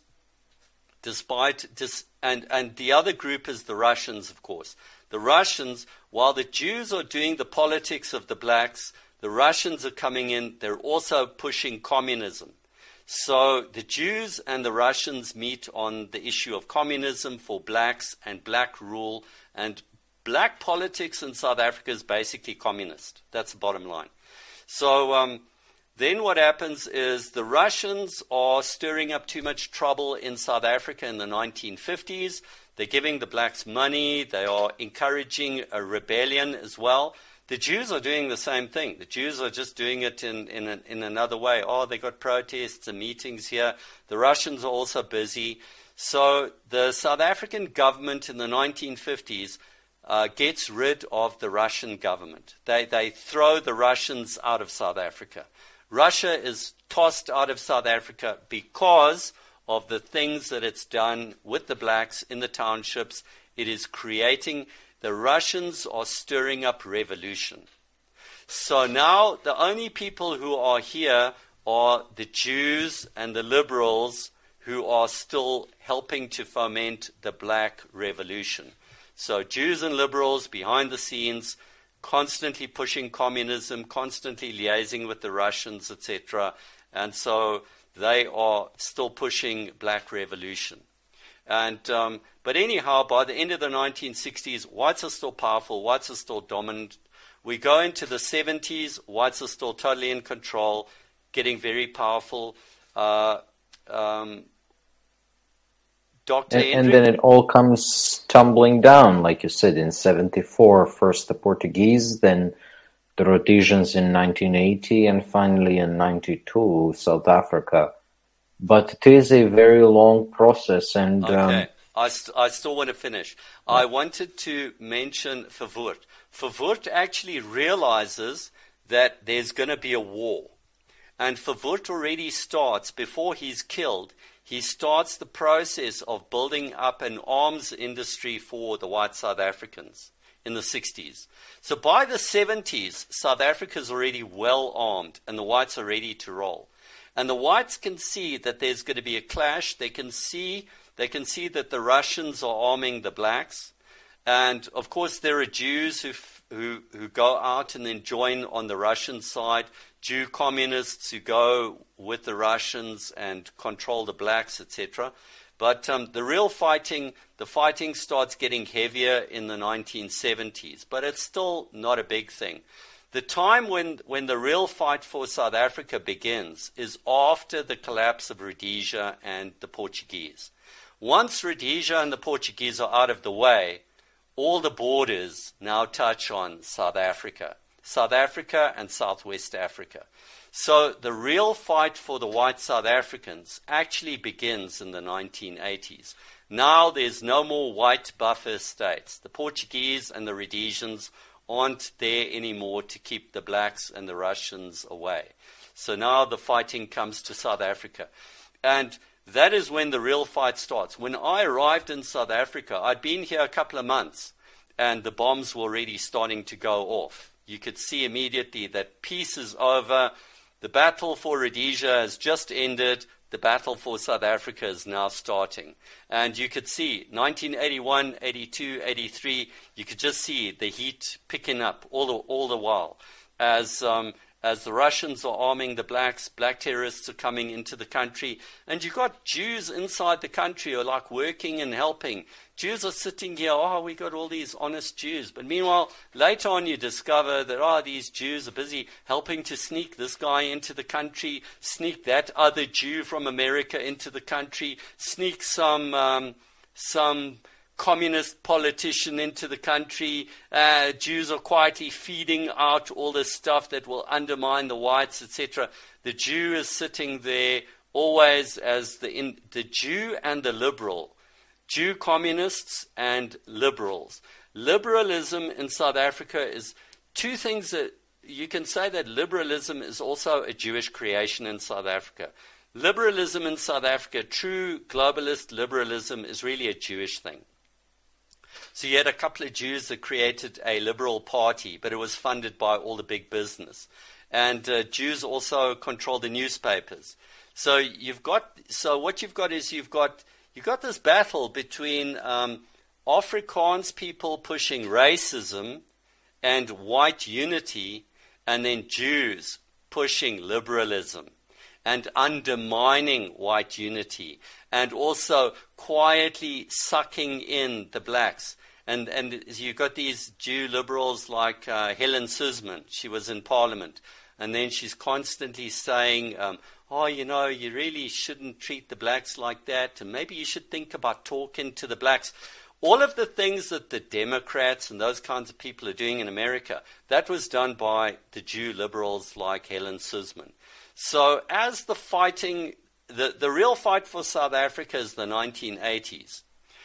despite... Dis- And, and the other group is the Russians, of course. The Russians, while the Jews are doing the politics of the blacks, the Russians are coming in. They're also pushing communism. So the Jews and the Russians meet on the issue of communism for blacks and black rule. And black politics in South Africa is basically communist. That's the bottom line. So um, then what happens is the Russians are stirring up too much trouble in South Africa in the nineteen fifties. They're giving the blacks money. They are encouraging a rebellion as well. The Jews are doing the same thing. The Jews are just doing it in, in, an, in another way. Oh, they got protests and meetings here. The Russians are also busy. So the South African government in the nineteen fifties uh, gets rid of the Russian government. They, they throw the Russians out of South Africa. Russia is tossed out of South Africa because of the things that it's done with the blacks in the townships. It is creating, the Russians are stirring up revolution. So now the only people who are here are the Jews and the liberals who are still helping to foment the black revolution. So Jews and liberals behind the scenes, constantly pushing communism, constantly liaising with the Russians, et cetera. And so they are still pushing black revolution. And um, but anyhow, by the end of the nineteen sixties, whites are still powerful, whites are still dominant. We go into the seventies, whites are still totally in control, getting very powerful. Uh, um, Doctor And, and then it all comes tumbling down, like you said, in seventy-four, first the Portuguese, then the Rhodesians in nineteen eighty, and finally in ninety-two, South Africa. But it is a very long process. And okay, um, I, st- I still want to finish. I wanted to mention Verwoerd. Verwoerd actually realizes that there's going to be a war. And Verwoerd already starts, before he's killed, he starts the process of building up an arms industry for the white South Africans in the sixties. So by the seventies, South Africa is already well armed and the whites are ready to roll. And the whites can see that there's going to be a clash. They can see, they can see that the Russians are arming the blacks. And, of course, there are Jews who, who, who go out and then join on the Russian side, Jew communists who go with the Russians and control the blacks, et cetera. But um, the real fighting, the fighting starts getting heavier in the nineteen seventies, but it's still not a big thing. The time when, when the real fight for South Africa begins is after the collapse of Rhodesia and the Portuguese. Once Rhodesia and the Portuguese are out of the way, all the borders now touch on South Africa. South Africa and Southwest Africa. So the real fight for the white South Africans actually begins in the nineteen eighties. Now there's no more white buffer states. The Portuguese and the Rhodesians aren't there anymore to keep the blacks and the Russians away. So now the fighting comes to South Africa. And that is when the real fight starts. When I arrived in South Africa, I'd been here a couple of months, and the bombs were already starting to go off. You could see immediately that peace is over. The battle for Rhodesia has just ended. The battle for South Africa is now starting. And you could see nineteen eighty-one, eighty-two, eighty-three, you could just see the heat picking up all the, all the while. As, um, as the Russians are arming the blacks, black terrorists are coming into the country. And you've got Jews inside the country who are like working and helping. Jews are sitting here, oh, we got all these honest Jews. But meanwhile, later on you discover that, oh, these Jews are busy helping to sneak this guy into the country, sneak that other Jew from America into the country, sneak some um, some communist politician into the country. Uh, Jews are quietly feeding out all this stuff that will undermine the whites, et cetera. The Jew is sitting there always as the in, the Jew and the liberal. Jew communists and liberals. Liberalism in South Africa is two things that you can say that liberalism is also a Jewish creation in South Africa. Liberalism in South Africa, true globalist liberalism, is really a Jewish thing. So you had a couple of Jews that created a liberal party, but it was funded by all the big business. And uh, Jews also control the newspapers. So you've got, so what you've got is you've got You've got this battle between um, Afrikaans people pushing racism and white unity, and then Jews pushing liberalism and undermining white unity, and also quietly sucking in the blacks. And, and you've got these Jew liberals like uh, Helen Suzman. She was in Parliament. And then she's constantly saying, um, oh, you know, you really shouldn't treat the blacks like that, and maybe you should think about talking to the blacks. All of the things that the Democrats and those kinds of people are doing in America, that was done by the Jew liberals like Helen Suzman. So as the fighting, the, the real fight for South Africa is the nineteen eighties.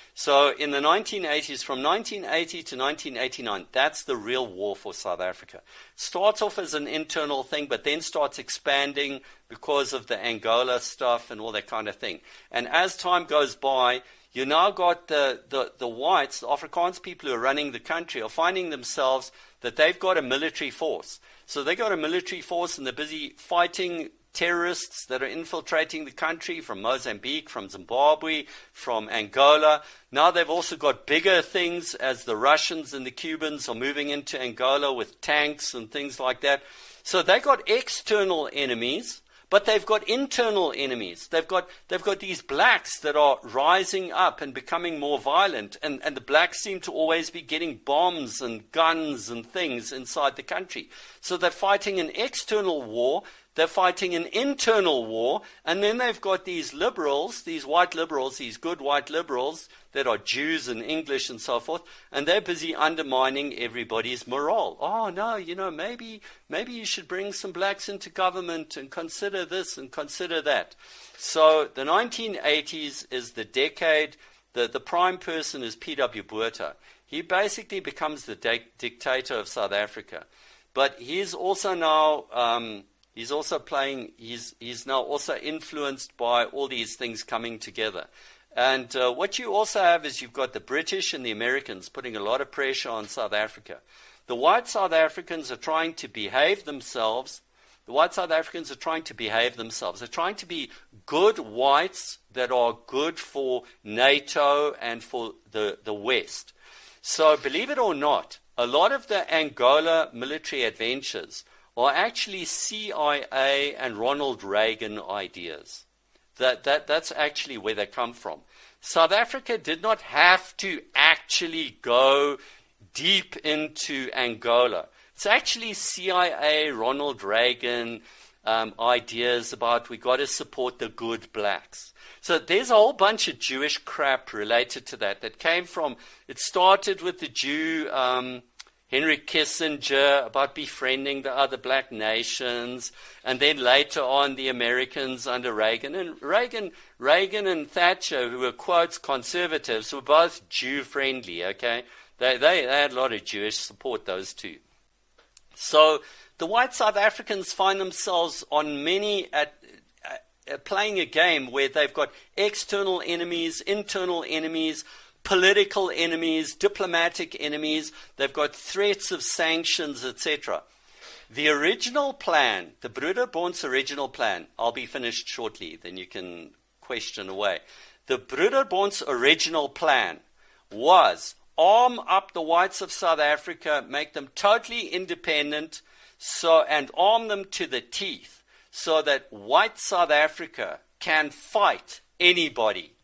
So in the nineteen eighties, from nineteen eighty to nineteen eighty-nine, that's the real war for South Africa. Starts off as an internal thing, but then starts expanding because of the Angola stuff and all that kind of thing. And as time goes by, you now got the, the, the whites, the Afrikaans people who are running the country, are finding themselves that they've got a military force. So they've got a military force and they're busy fighting terrorists that are infiltrating the country from Mozambique, from Zimbabwe, from Angola. Now they've also got bigger things as the Russians and the Cubans are moving into Angola with tanks and things like that. So they've got external enemies, but they've got internal enemies. They've got they've got these blacks that are rising up and becoming more violent, and, and the blacks seem to always be getting bombs and guns and things inside the country. So they're fighting an external war. They're fighting an internal war, and then they've got these liberals, these white liberals, these good white liberals that are Jews and English and so forth, and they're busy undermining everybody's morale. Oh, no, you know, maybe maybe you should bring some blacks into government and consider this and consider that. So the nineteen eighties is the decade, the, the prime person is P W Botha. He basically becomes the de- dictator of South Africa. But he's also now... Um, He's also playing, he's, he's now also influenced by all these things coming together. And uh, what you also have is you've got the British and the Americans putting a lot of pressure on South Africa. The white South Africans are trying to behave themselves. The The white South Africans are trying to behave themselves. They're trying to be good whites that are good for NATO and for the, the West. So believe it or not, a lot of the Angola military adventures are actually C I A and Ronald Reagan ideas. That, that, that's actually where they come from. South Africa did not have to actually go deep into Angola. It's actually C I A, Ronald Reagan um, ideas about we got to support the good blacks. So there's a whole bunch of Jewish crap related to that that came from, it started with the Jew um, Henry Kissinger about befriending the other black nations, and then later on the Americans under Reagan. And Reagan, Reagan and Thatcher, who were, quotes, conservatives, were both Jew-friendly, okay? They, they, they had a lot of Jewish support, those two. So the white South Africans find themselves on many at uh, playing a game where they've got external enemies, internal enemies, political enemies, diplomatic enemies. They've got threats of sanctions, et cetera. The original plan, the Broederbond's original plan, I'll be finished shortly, then you can question away. The Broederbond's original plan was arm up the whites of South Africa, make them totally independent, so and arm them to the teeth, so that white South Africa can fight anybody.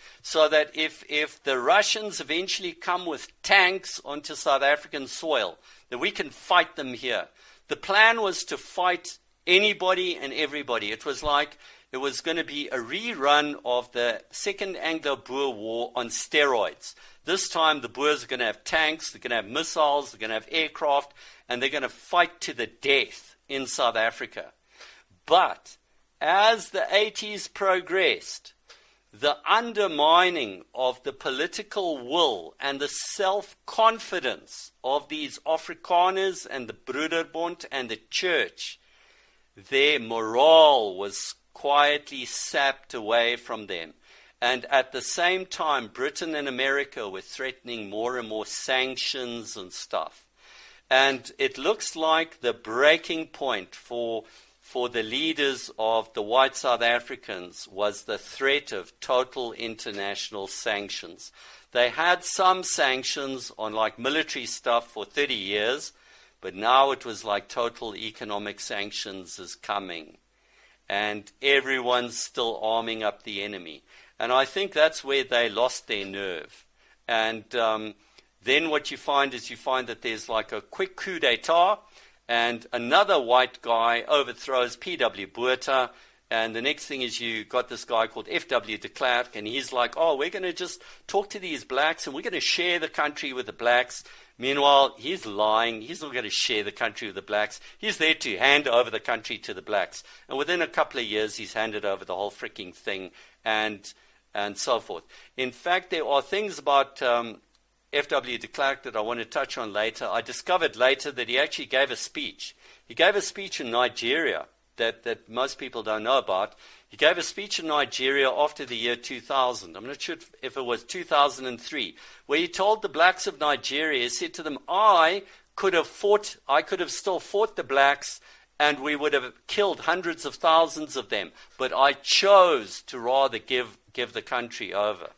So that if, if the Russians eventually come with tanks onto South African soil, that we can fight them here. The plan was to fight anybody and everybody. It was like it was going to be a rerun of the Second Anglo-Boer War on steroids. This time the Boers are going to have tanks, they're going to have missiles, they're going to have aircraft, and they're going to fight to the death in South Africa. But as the eighties progressed, the undermining of the political will and the self-confidence of these Afrikaners and the Broederbond and the church, their morale was quietly sapped away from them. And at the same time, Britain and America were threatening more and more sanctions and stuff. And it looks like the breaking point for for the leaders of the white South Africans was the threat of total international sanctions. They had some sanctions on like military stuff for thirty years, but now it was like total economic sanctions is coming. And everyone's still arming up the enemy. And I think that's where they lost their nerve. And um, then what you find is you find that there's like a quick coup d'etat, and another white guy overthrows P W Botha, and the next thing is you got this guy called F W de Klerk, and he's like, oh, we're going to just talk to these blacks, and we're going to share the country with the blacks. Meanwhile, he's lying. He's not going to share the country with the blacks. He's there to hand over the country to the blacks. And within a couple of years, he's handed over the whole freaking thing, and and so forth. In fact, there are things about um, F W de Klerk that I want to touch on later. I discovered later that he actually gave a speech. He gave a speech in Nigeria that, that most people don't know about. He gave a speech in Nigeria after the year two thousand. I'm not sure if it was two thousand three, where he told the blacks of Nigeria, he said to them, I could have fought, I could have still fought the blacks, and we would have killed hundreds of thousands of them, but I chose to rather give give the country over.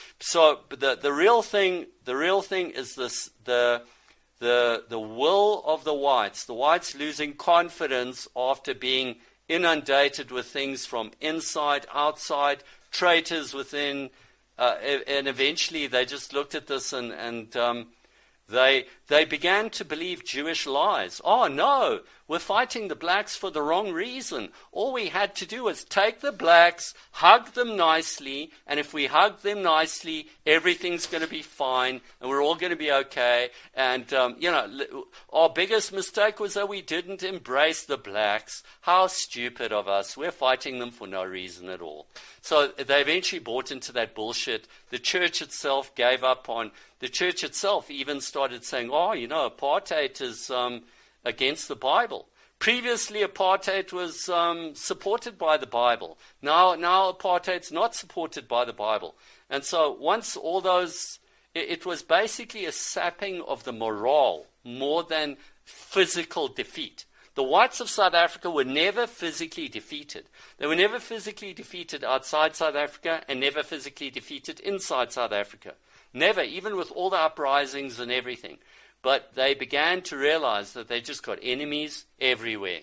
So the the real thing the real thing is this the the the will of the whites, the whites losing confidence after being inundated with things from inside, outside, traitors within, uh, and eventually they just looked at this and and um, they they began to believe Jewish lies. Oh no, we're fighting the blacks for the wrong reason. All we had to do was take the blacks, hug them nicely, and if we hug them nicely, everything's going to be fine, and we're all going to be okay. And, um, you know, our biggest mistake was that we didn't embrace the blacks. How stupid of us. We're fighting them for no reason at all. So they eventually bought into that bullshit. The church itself gave up on, the church itself even started saying, oh, you know, apartheid is um, against the Bible. Previously, apartheid was um, supported by the Bible. Now, now apartheid's not supported by the Bible. And so once all those, it, it was basically a sapping of the morale more than physical defeat. The whites of South Africa were never physically defeated. They were never physically defeated outside South Africa and never physically defeated inside South Africa. Never, even with all the uprisings and everything. But they began to realize that they just got enemies everywhere.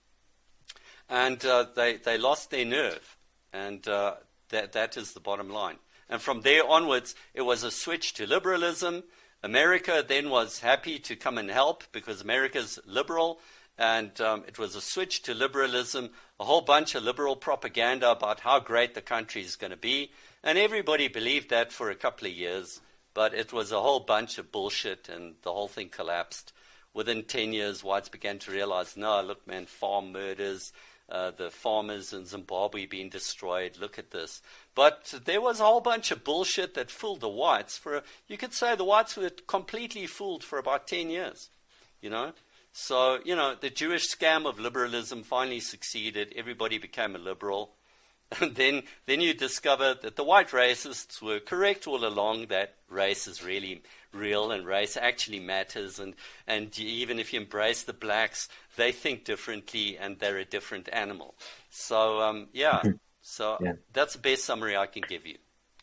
And uh, they, they lost their nerve. And uh, that that is the bottom line. And from there onwards, it was a switch to liberalism. America then was happy to come and help because America's liberal. And um, it was a switch to liberalism, a whole bunch of liberal propaganda about how great the country is going to be. And everybody believed that for a couple of years. But it was a whole bunch of bullshit, and the whole thing collapsed. Within ten years, whites began to realize, no, look, man, farm murders, uh, the farmers in Zimbabwe being destroyed, look at this. But there was a whole bunch of bullshit that fooled the whites. For a, you could say the whites were completely fooled for about ten years, you know. So, you know, the Jewish scam of liberalism finally succeeded. Everybody became a liberal. And then, then you discover that the white racists were correct all along, that race is really real and race actually matters. And, and even if you embrace the blacks, they think differently and they're a different animal. So, um, yeah, so yeah. That's the best summary I can give you.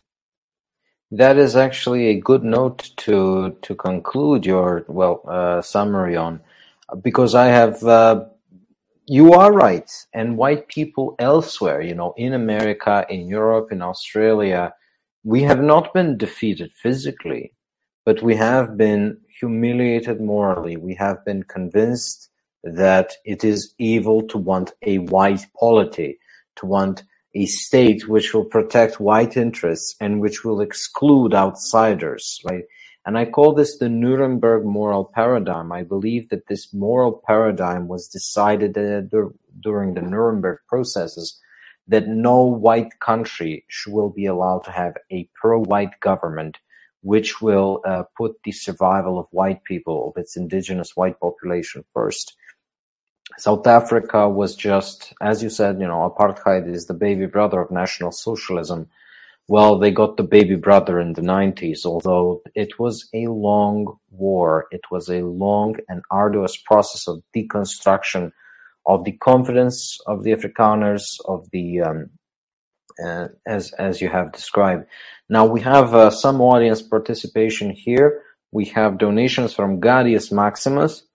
That is actually a good note to, to conclude your, well, uh, summary on. Because I have, uh, you are right, and white people elsewhere, you know, in America, in Europe, in Australia, we have not been defeated physically, but we have been humiliated morally. We have been convinced that it is evil to want a white polity, to want a state which will protect white interests and which will exclude outsiders, right? And I call this the Nuremberg moral paradigm. I believe that this moral paradigm was decided uh, dur- during the Nuremberg processes, that no white country sh- will be allowed to have a pro-white government, which will uh, put the survival of white people, of its indigenous white population first. South Africa was just, as you said, you know, apartheid is the baby brother of National Socialism. Well, they got the baby brother in the nineties, although it was a long war. It was a long and arduous process of deconstruction of the confidence of the Afrikaners, of the, um, uh, as as you have described. Now, we have uh, some audience participation here. We have donations from Gadius Maximus.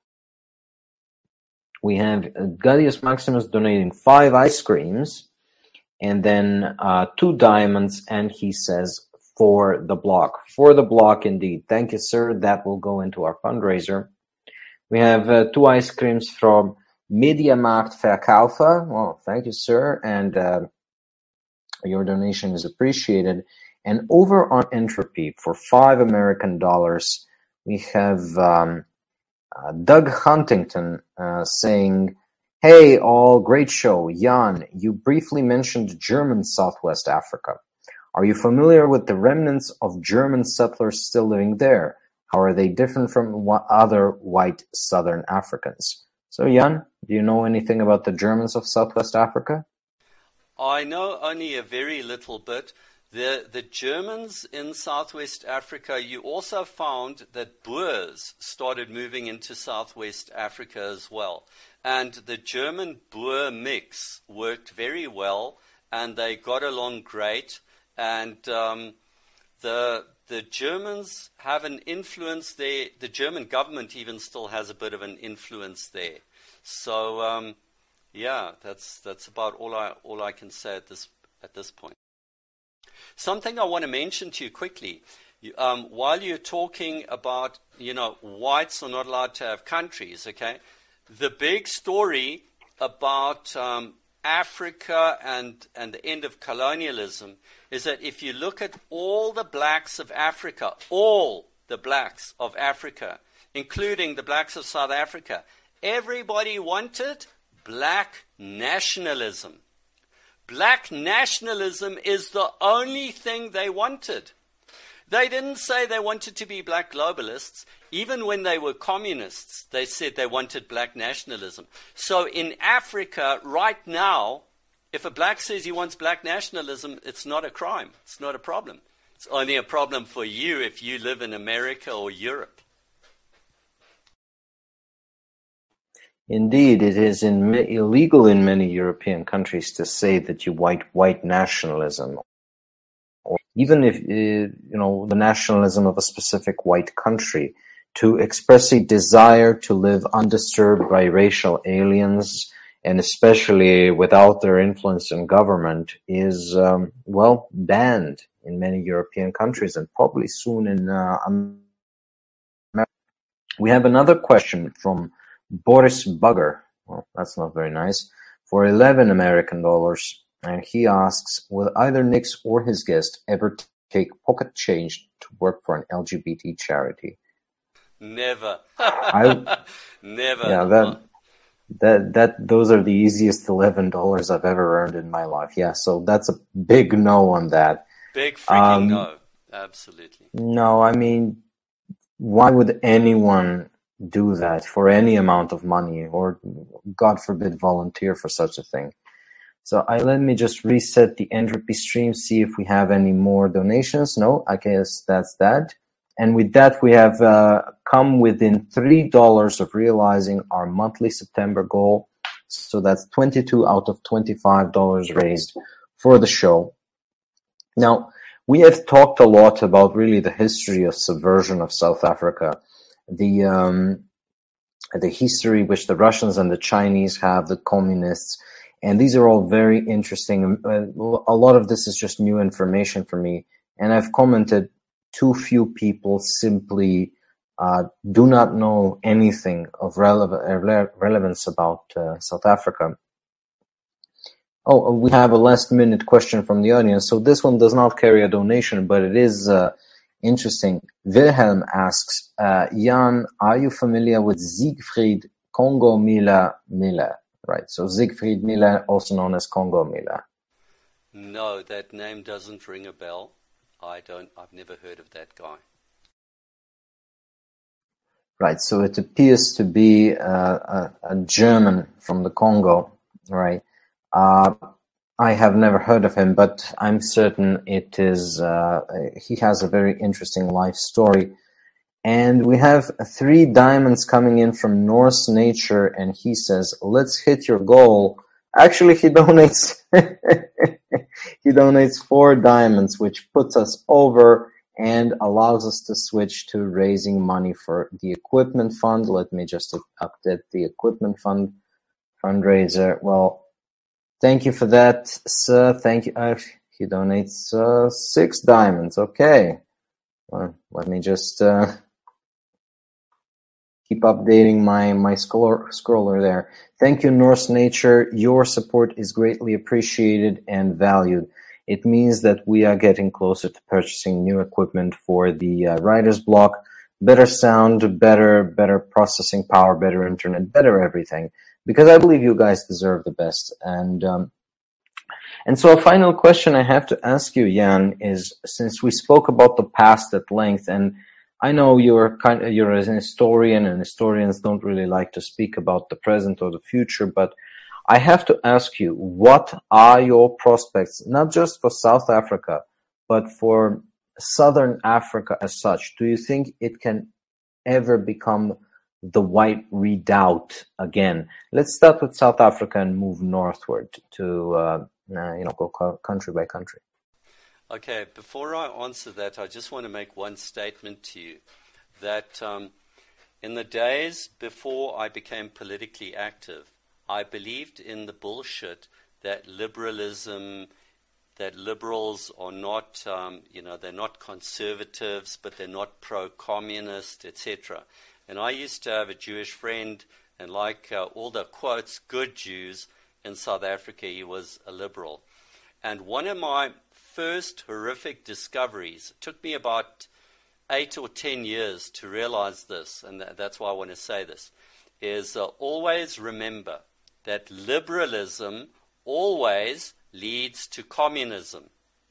We have uh, Gadius Maximus donating five ice creams. And then uh, two diamonds, and he says, for the block. For the block, indeed. Thank you, sir. That will go into our fundraiser. We have uh, two ice creams from Mediamarkt Verkaufer. Well, thank you, sir. And uh, your donation is appreciated. And over on Entropy, for five American dollars, we have um, uh, Doug Huntington uh, saying, hey, all, great show. Jan, you briefly mentioned German Southwest Africa. Are you familiar with the remnants of German settlers still living there? How are they different from other white Southern Africans? So, Jan, do you know anything about the Germans of Southwest Africa? I know only a very little bit. The, the Germans in Southwest Africa, you also found that Boers started moving into Southwest Africa as well. And the German-Boer mix worked very well, and they got along great. And um, the the Germans have an influence there. The German government even still has a bit of an influence there. So um, yeah, that's that's about all I all I can say at this at this point. Something I want to mention to you quickly. Um, while you're talking about, you know, whites are not allowed to have countries, okay? The big story about um, Africa and, and the end of colonialism is that if you look at all the blacks of Africa, all the blacks of Africa, including the blacks of South Africa, everybody wanted black nationalism. Black nationalism is the only thing they wanted. They didn't say they wanted to be black globalists. Even when they were communists, they said they wanted black nationalism. So in Africa right now, if a black says he wants black nationalism, it's not a crime. It's not a problem. It's only a problem for you if you live in America or Europe. Indeed, it is in, illegal in many European countries to say that you white white nationalism, or even if uh, you know the nationalism of a specific white country, to express a desire to live undisturbed by racial aliens, and especially without their influence in government, is um, well banned in many European countries and probably soon in uh, America. We have another question from Boris Bugger. Well, that's not very nice. For eleven American dollars, and he asks, will either Nix or his guest ever take pocket change to work for an L G B T charity? Never. I, Never. Yeah, that that that those are the easiest eleven dollars I've ever earned in my life. Yeah, so that's a big no on that. Big freaking Um, no. Absolutely. No, I mean, why would anyone do that for any amount of money, or God forbid volunteer for such a thing? So I let me just reset the Entropy stream, see if we have any more donations. No, I guess that's that. And with that, we have uh, come within three dollars of realizing our monthly September goal. So that's twenty-two out of twenty-five dollars raised for the show. Now, we have talked a lot about really the history of subversion of South Africa, the um, the history which the Russians and the Chinese have, the communists, and these are all very interesting. A lot of this is just new information for me, and I've commented too few people simply uh, do not know anything of rele- relevance about uh, South Africa. Oh, we have a last minute question from the audience. So this one does not carry a donation, but it is uh, interesting. Wilhelm asks, uh, Jan, are you familiar with Siegfried Congo Mila Miller? Right, so Siegfried Miller, also known as Congo Miller. No, that name doesn't ring a bell. I don't, I've never heard of that guy. Right, so it appears to be uh, a, a German from the Congo, right? Uh, I have never heard of him, but I'm certain it is, uh, he has a very interesting life story. And we have three diamonds coming in from Norse Nature, and he says, let's hit your goal. Actually, he donates, he donates four diamonds, which puts us over and allows us to switch to raising money for the equipment fund. Let me just update the equipment fund fundraiser. Well, thank you for that, sir. Thank you. Uh, he donates uh, six diamonds. Okay. Well, let me just uh, keep updating my, my scroller, scroller there. Thank you, Norse Nature. Your support is greatly appreciated and valued. It means that we are getting closer to purchasing new equipment for the uh, writer's block. Better sound, better, better processing power, better internet, better everything. Because I believe you guys deserve the best. And um, and so a final question I have to ask you, Jan, is since we spoke about the past at length, and I know you're kind of, you're an historian, and historians don't really like to speak about the present or the future, but I have to ask you, what are your prospects, not just for South Africa, but for Southern Africa as such? Do you think it can ever become the white redoubt again? Let's start with South Africa and move northward to, uh, uh, you know, go country by country. Okay, before I answer that, I just want to make one statement to you, that um, in the days before I became politically active, I believed in the bullshit that liberalism, that liberals are not, um, you know, they're not conservatives, but they're not pro-communist, et cetera. And I used to have a Jewish friend, and like uh, all the, quotes, good Jews in South Africa, he was a liberal. And one of my first horrific discoveries, it took me about eight or ten years to realize this, and th- that's why I want to say this, is uh, always remember that liberalism always leads to communism.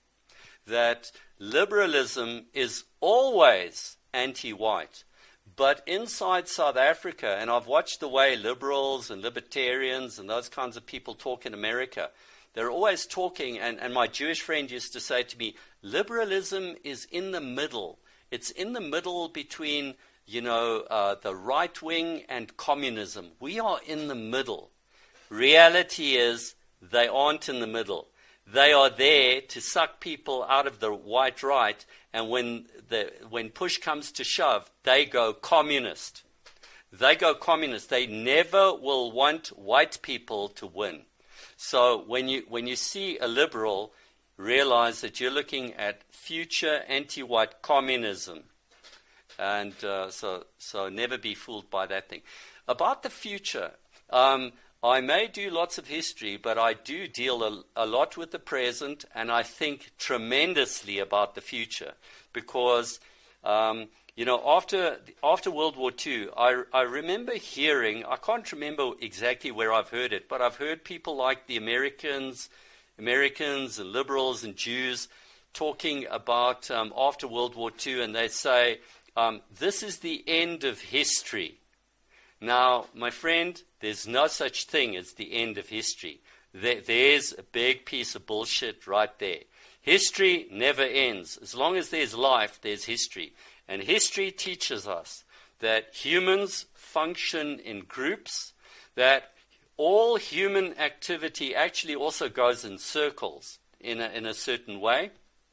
That liberalism is always anti-white. But inside South Africa, and I've watched the way liberals and libertarians and those kinds of people talk in America, they're always talking, and, and my Jewish friend used to say to me, liberalism is in the middle. It's in the middle between you know, uh, the right wing and communism. We are in the middle. Reality is they aren't in the middle. They are there to suck people out of the white right, and when the when push comes to shove, they go communist. They go communist. They never will want white people to win. So when you when you see a liberal, realize that you're looking at future anti-white communism. And uh, so so never be fooled by that thing. About the future, um, I may do lots of history, but I do deal a, a lot with the present, and I think tremendously about the future. Because, um, you know, after after World War Two, I, I remember hearing, I can't remember exactly where I've heard it, but I've heard people like the Americans, Americans and liberals and Jews talking about um, after World War Two, and they say, um, this is the end of history. Now, my friend, there's no such thing as the end of history. There, there's a big piece of bullshit right there. History never ends. As long as there's life, there's history. And history teaches us that humans function in groups, that all human activity actually also goes in circles in a, in a certain way.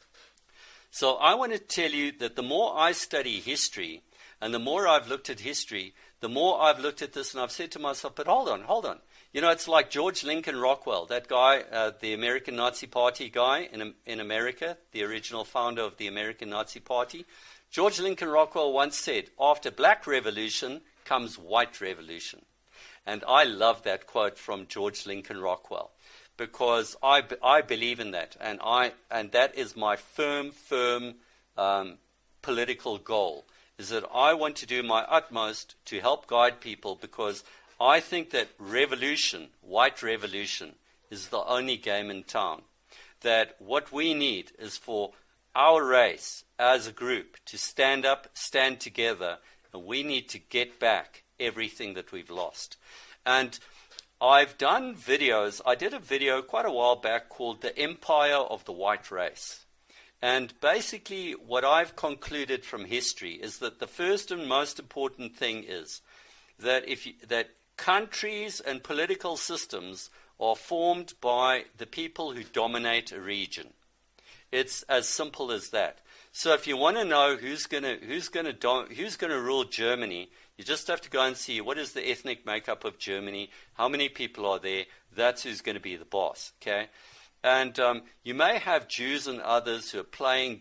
So I want to tell you that the more I study history, and the more I've looked at history, the more I've looked at this, and I've said to myself, but hold on, hold on. You know, it's like George Lincoln Rockwell, that guy, uh, the American Nazi Party guy in, in America, the original founder of the American Nazi Party. George Lincoln Rockwell once said, after black revolution comes white revolution. And I love that quote from George Lincoln Rockwell, because I, I believe in that. And, I, and that is my firm, firm um, political goal, is that I want to do my utmost to help guide people, because I think that revolution, white revolution, is the only game in town. That what we need is for our race as a group to stand up, stand together, and we need to get back everything that we've lost. And I've done videos. I did a video quite a while back called The Empire of the White Race. And basically what I've concluded from history is that the first and most important thing is that if you, that countries and political systems are formed by the people who dominate a region. It's as simple as that. So if you want to know who's going to who's going to do, who's going to rule Germany, you just have to go and see what is the ethnic makeup of Germany, how many people are there. That's who's going to be the boss. Okay. And um, you may have Jews and others who are playing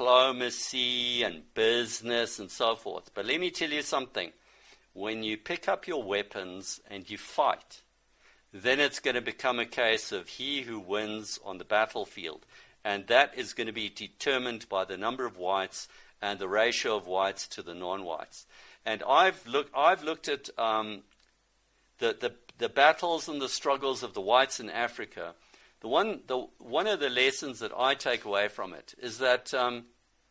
diplomacy and business and so forth. But let me tell you something. When you pick up your weapons and you fight, then it's going to become a case of he who wins on the battlefield. And that is going to be determined by the number of whites and the ratio of whites to the non-whites. And I've, look, I've looked at um, the, the, the battles and the struggles of the whites in Africa. The one, the, one of the lessons that I take away from it is that, um,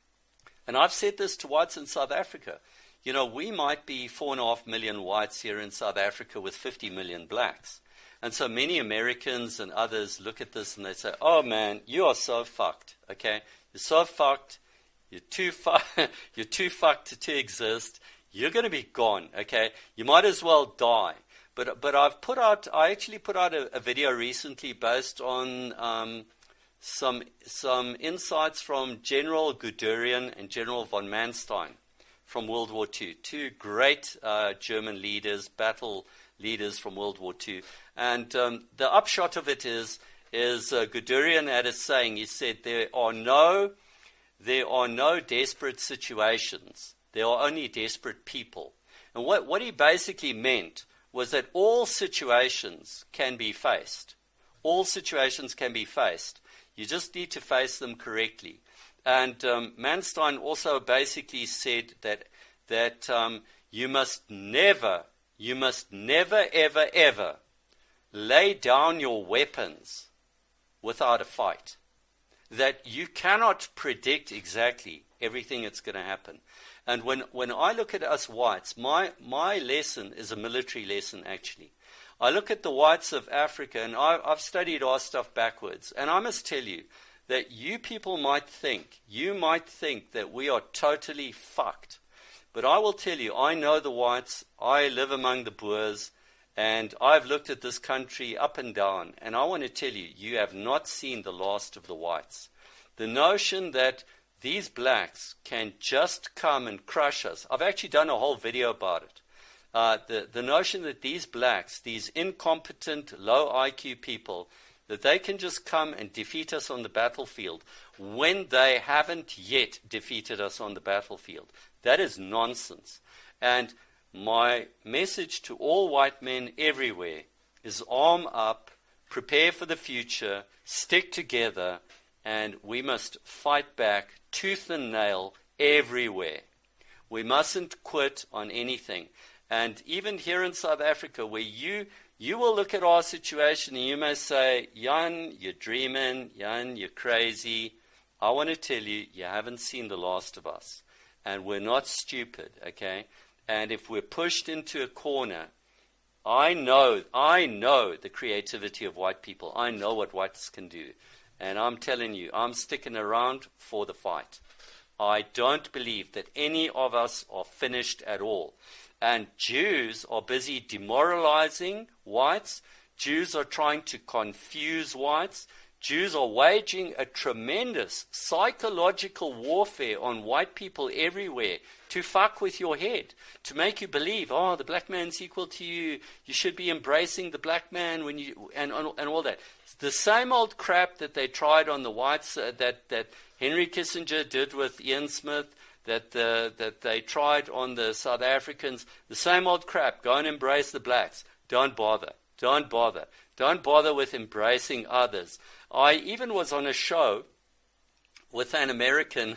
and I've said this to whites in South Africa, you know, we might be four and a half million whites here in South Africa with fifty million blacks. And so many Americans and others look at this and they say, oh man, you are so fucked, okay? You're so fucked, you're too, fu- you're too fucked to, to exist, you're going to be gone, okay? You might as well die. But but I've put out, I actually put out a, a video recently based on um, some some insights from General Guderian and General von Manstein from World War Two, two great uh, German leaders, battle leaders from World War Two. And um, the upshot of it is, is uh, Guderian had a saying. He said, there are no, there are no desperate situations. There are only desperate people. And what, what he basically meant was that all situations can be faced. All situations can be faced. You just need to face them correctly. And um, Manstein also basically said that that um, you must never, you must never, ever, ever lay down your weapons without a fight. That you cannot predict exactly everything that's going to happen. And when, when I look at us whites, my, my lesson is a military lesson, actually. I look at the whites of Africa, and I, I've studied our stuff backwards. And I must tell you that you people might think, you might think that we are totally fucked. But I will tell you, I know the whites, I live among the Boers, and I've looked at this country up and down, and I want to tell you, you have not seen the last of the whites. The notion that these blacks can just come and crush us, I've actually done a whole video about it. Uh, the, the notion that these blacks, these incompetent, low I Q people, that they can just come and defeat us on the battlefield when they haven't yet defeated us on the battlefield. That is nonsense. And my message to all white men everywhere is arm up, prepare for the future, stick together, and we must fight back tooth and nail everywhere. We mustn't quit on anything. And even here in South Africa, where you you will look at our situation and you may say, Jan, you're dreaming, Jan, you're crazy. I want to tell you, you haven't seen the last of us. And we're not stupid, okay? And if we're pushed into a corner, I know, I know the creativity of white people. I know what whites can do. And I'm telling you, I'm sticking around for the fight. I don't believe that any of us are finished at all. And Jews are busy demoralizing whites. Jews are trying to confuse whites. Jews are waging a tremendous psychological warfare on white people everywhere to fuck with your head, to make you believe, oh, the black man's equal to you, you should be embracing the black man when you, and, and all that. It's the same old crap that they tried on the whites, uh, that, that Henry Kissinger did with Ian Smith, that uh, that they tried on the South Africans, the same old crap. Go and embrace the blacks. Don't bother. Don't bother. Don't bother with embracing others. I even was on a show with an American,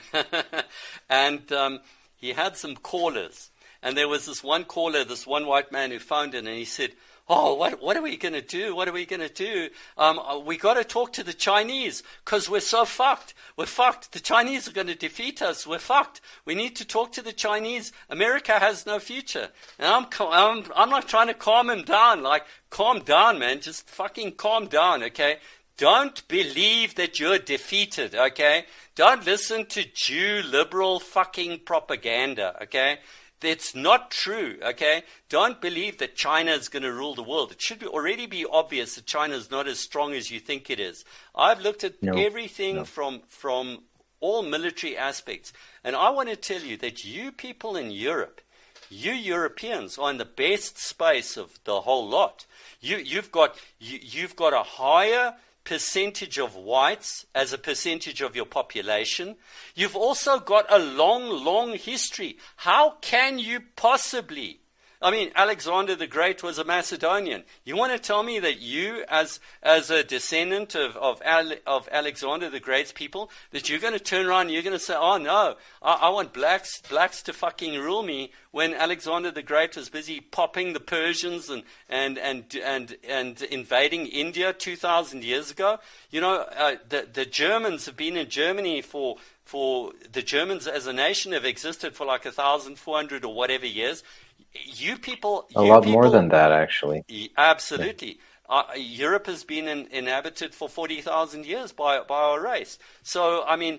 and um, he had some callers. And there was this one caller, this one white man who phoned in, and he said, oh, what what are we going to do? What are we going to do? Um, we got to talk to the Chinese because we're so fucked. We're fucked. The Chinese are going to defeat us. We're fucked. We need to talk to the Chinese. America has no future. And I'm I'm I'm not trying to calm him down. Like, calm down, man. Just fucking calm down, okay? Don't believe that you're defeated, okay? Don't listen to Jew liberal fucking propaganda, okay? It's not true, okay? Don't believe that China is going to rule the world. It should be, already be obvious that China is not as strong as you think it is. I've looked at no, everything no. from from all military aspects. And I want to tell you that you people in Europe, you Europeans are in the best space of the whole lot. You, you've got you, you've got a higher percentage of whites as a percentage of your population. You've also got a long, long history. How can you possibly... I mean, Alexander the Great was a Macedonian. You want to tell me that you, as as a descendant of of, Ale, of Alexander the Great's people, that you're going to turn around and you're going to say, oh no, I, I want blacks blacks to fucking rule me, when Alexander the Great was busy popping the Persians and and and and, and invading India two thousand years ago? You know, uh, the the Germans have been in Germany for for the Germans as a nation have existed for like a thousand four hundred or whatever years. You people... A you lot people, more than that, actually. Absolutely. Yeah. Uh, Europe has been in, inhabited for forty thousand years by, by our race. So, I mean,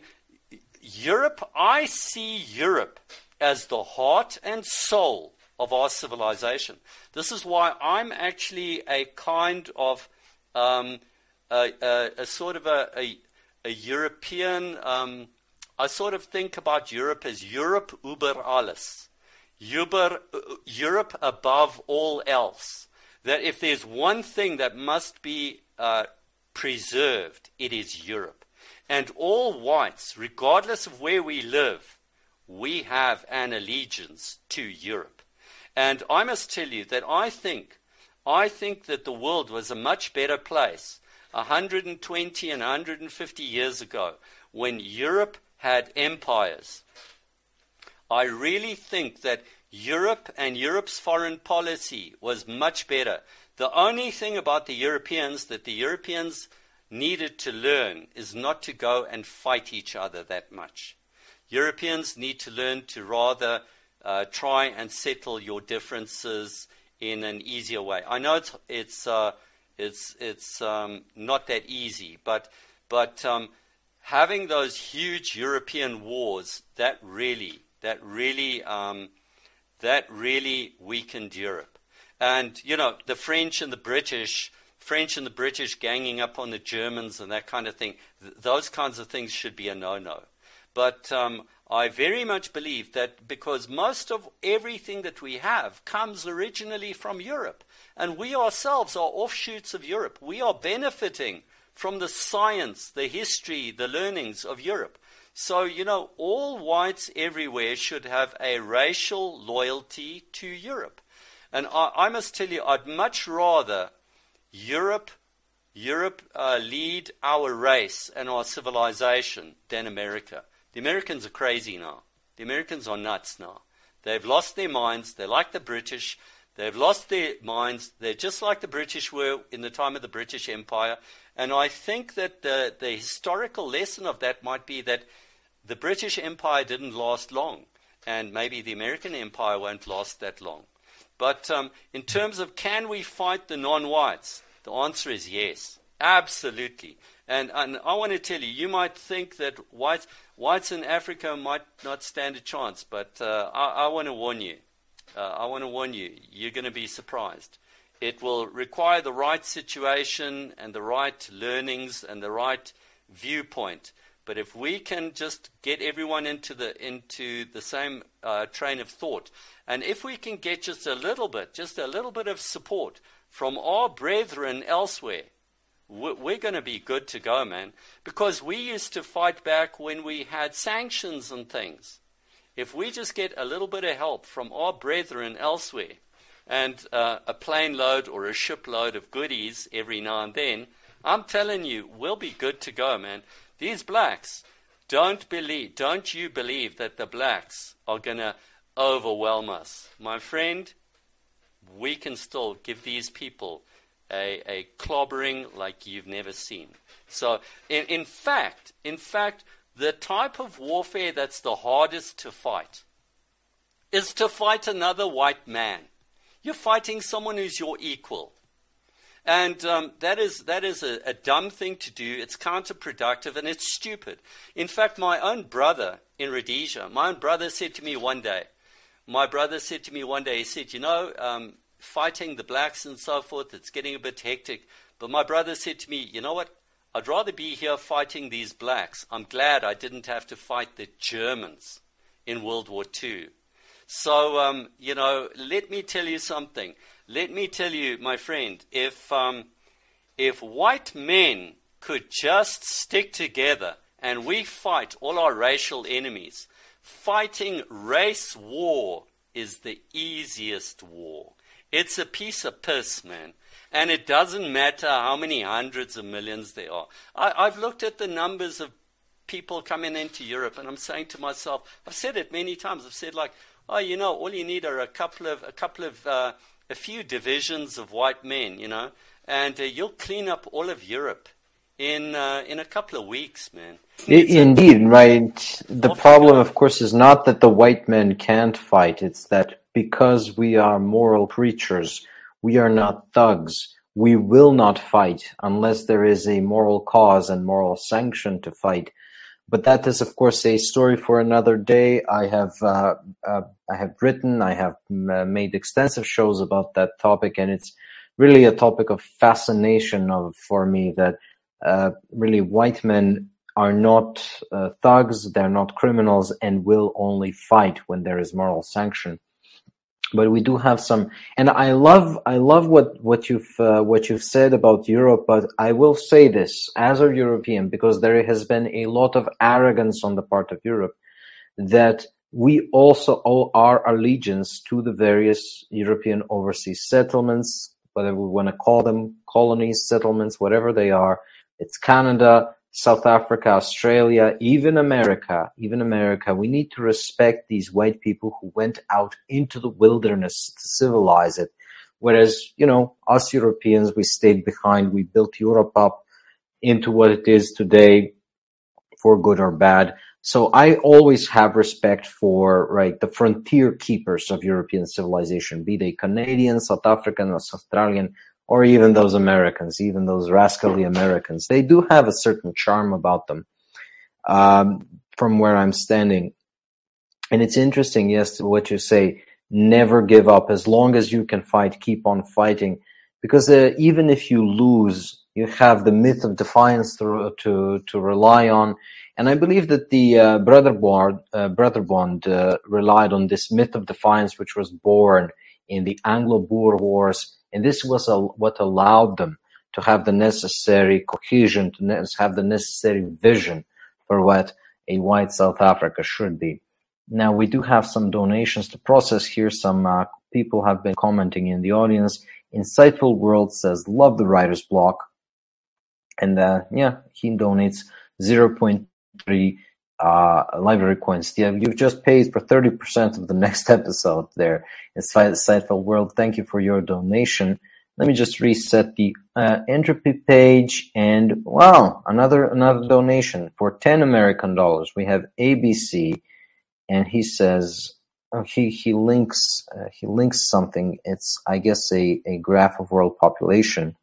Europe, I see Europe as the heart and soul of our civilization. This is why I'm actually a kind of, um, a, a, a sort of a, a, a European... Um, I sort of think about Europe as Europe über alles. Europe, Europe above all else. That if there's one thing that must be uh, preserved, it is Europe. And all whites, regardless of where we live, we have an allegiance to Europe. And I must tell you that I think, I think that the world was a much better place one hundred twenty and one hundred fifty years ago when Europe had empires. I really think that Europe and Europe's foreign policy was much better. The only thing about the Europeans that the Europeans needed to learn is not to go and fight each other that much. Europeans need to learn to rather uh, try and settle your differences in an easier way. I know it's it's uh, it's it's um, not that easy, but but um, having those huge European wars, that really that really um, that really weakened Europe. And, you know, the French and the British, French and the British ganging up on the Germans and that kind of thing, th- those kinds of things should be a no-no. But um, I very much believe that because most of everything that we have comes originally from Europe, and we ourselves are offshoots of Europe. We are benefiting from the science, the history, the learnings of Europe. So, you know, all whites everywhere should have a racial loyalty to Europe. And I, I must tell you, I'd much rather Europe, Europe uh, lead our race and our civilization than America. The Americans are crazy now. The Americans are nuts now. They've lost their minds. They're like the British. They've lost their minds. They're just like the British were in the time of the British Empire. And I think that the, the historical lesson of that might be that the British Empire didn't last long. And maybe the American Empire won't last that long. But um, in terms of can we fight the non-whites, the answer is yes, absolutely. And, and I want to tell you, you might think that whites, whites in Africa might not stand a chance, but uh, I, I want to warn you. Uh, I want to warn you, you're going to be surprised. It will require the right situation and the right learnings and the right viewpoint. But if we can just get everyone into the into the same uh, train of thought, and if we can get just a little bit, just a little bit of support from our brethren elsewhere, we're going to be good to go, man. Because we used to fight back when we had sanctions and things. If we just get a little bit of help from our brethren elsewhere, and uh, a plane load or a ship load of goodies every now and then, I'm telling you, we'll be good to go, man. These blacks, don't believe, don't you believe that the blacks are going to overwhelm us. My friend, we can still give these people a, a clobbering like you've never seen. So, in, in fact, in fact, the type of warfare that's the hardest to fight is to fight another white man. You're fighting someone who's your equal. And um, that is that is a, a dumb thing to do. It's counterproductive and it's stupid. In fact, my own brother in Rhodesia, my own brother said to me one day, my brother said to me one day, he said, you know, um, fighting the blacks and so forth, it's getting a bit hectic. But my brother said to me, you know what, I'd rather be here fighting these blacks. I'm glad I didn't have to fight the Germans in World War Two. So, um, you know, let me tell you something. Let me tell you, my friend, if um, if white men could just stick together and we fight all our racial enemies, fighting race war is the easiest war. It's a piece of piss, man. And it doesn't matter how many hundreds of millions there are. I, I've looked at the numbers of people coming into Europe, and I'm saying to myself, I've said it many times, I've said like, oh, you know, all you need are a couple of, a couple of, uh, a few divisions of white men, you know, and uh, you'll clean up all of Europe in uh, in a couple of weeks, man. Indeed, right. The problem, of course, is not that the white men can't fight. It's that because we are moral creatures, we are not thugs. We will not fight unless there is a moral cause and moral sanction to fight. But that is, of course, a story for another day. I have uh, uh, I have written, I have made extensive shows about that topic, and it's really a topic of fascination of for me that uh, really white men are not uh, thugs, they're not criminals, and will only fight when there is moral sanction. But we do have some, and I love, I love what what you've uh, what you've said about Europe. But I will say this as a European, because there has been a lot of arrogance on the part of Europe, that we also owe our allegiance to the various European overseas settlements, whether we want to call them colonies, settlements, whatever they are. It's Canada, South Africa, Australia, even America, even America. We need to respect these white people who went out into the wilderness to civilize it. Whereas, you know, us Europeans, we stayed behind. We built Europe up into what it is today, for good or bad. So I always have respect for, right, the frontier keepers of European civilization, be they Canadian, South African, or Australian, or even those Americans, even those rascally Americans. They do have a certain charm about them, um, from where I'm standing. And it's interesting, yes, what you say. never give up. As long as you can fight, keep on fighting. Because uh, even if you lose, you have the myth of defiance to to, to rely on. And I believe that the uh, Broederbond, uh, Broederbond uh, relied on this myth of defiance, which was born in the Anglo-Boer Wars. And this was a, what allowed them to have the necessary cohesion, to ne- have the necessary vision for what a white South Africa should be. Now, we do have some donations to process here. Some uh, people have been commenting in the audience. Insightful World says, love the writer's block. And uh, yeah, he donates zero point three uh, library coins. Yeah, you've just paid for thirty percent of the next episode there. Insightful World, thank you for your donation. Let me just reset the uh, entropy page. And wow, another another donation for ten American dollars. We have A B C, and he says, oh, he, he links uh, he links something. It's, I guess, a, a graph of world population.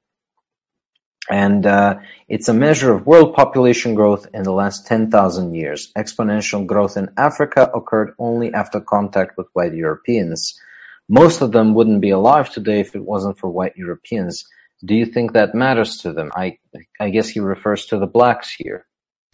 And uh, it's a measure of world population growth in the last ten thousand years. Exponential growth in Africa occurred only after contact with white Europeans. Most of them wouldn't be alive today if it wasn't for white Europeans. Do you think that matters to them? I, I guess he refers to the blacks here.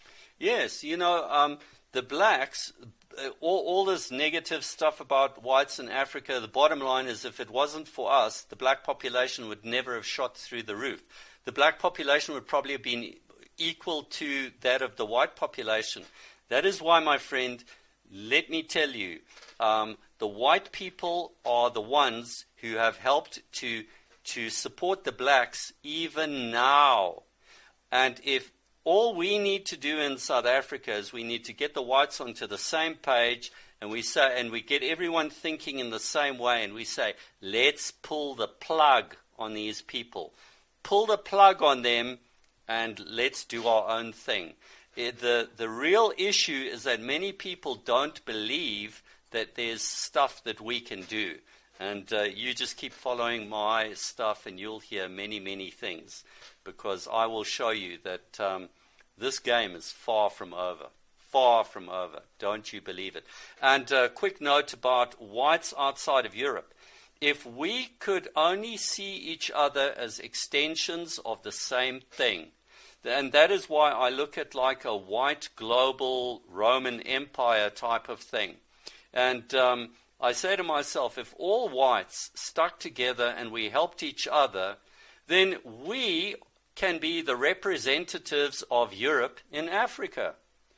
Yes, you know, um, the blacks, uh, all, all this negative stuff about whites in Africa, the bottom line is if it wasn't for us, the black population would never have shot through the roof. The black population would probably have been equal to that of the white population. That is why, my friend, let me tell you, um, the white people are the ones who have helped to to support the blacks even now. And if all we need to do in South Africa is we need to get the whites onto the same page, and we say, and we get everyone thinking in the same way, and we say, let's pull the plug on these people. Pull the plug on them, and let's do our own thing. It, the, the real issue is that many people don't believe that there's stuff that we can do. And uh, you just keep following my stuff, and you'll hear many, many things, because I will show you that um, this game is far from over. Far from over. Don't you believe it? And a quick note about whites outside of Europe. If we could only see each other as extensions of the same thing, and that is why I look at like a white global Roman Empire type of thing. And um, I say to myself, if all whites stuck together and we helped each other, then we can be the representatives of Europe in Africa.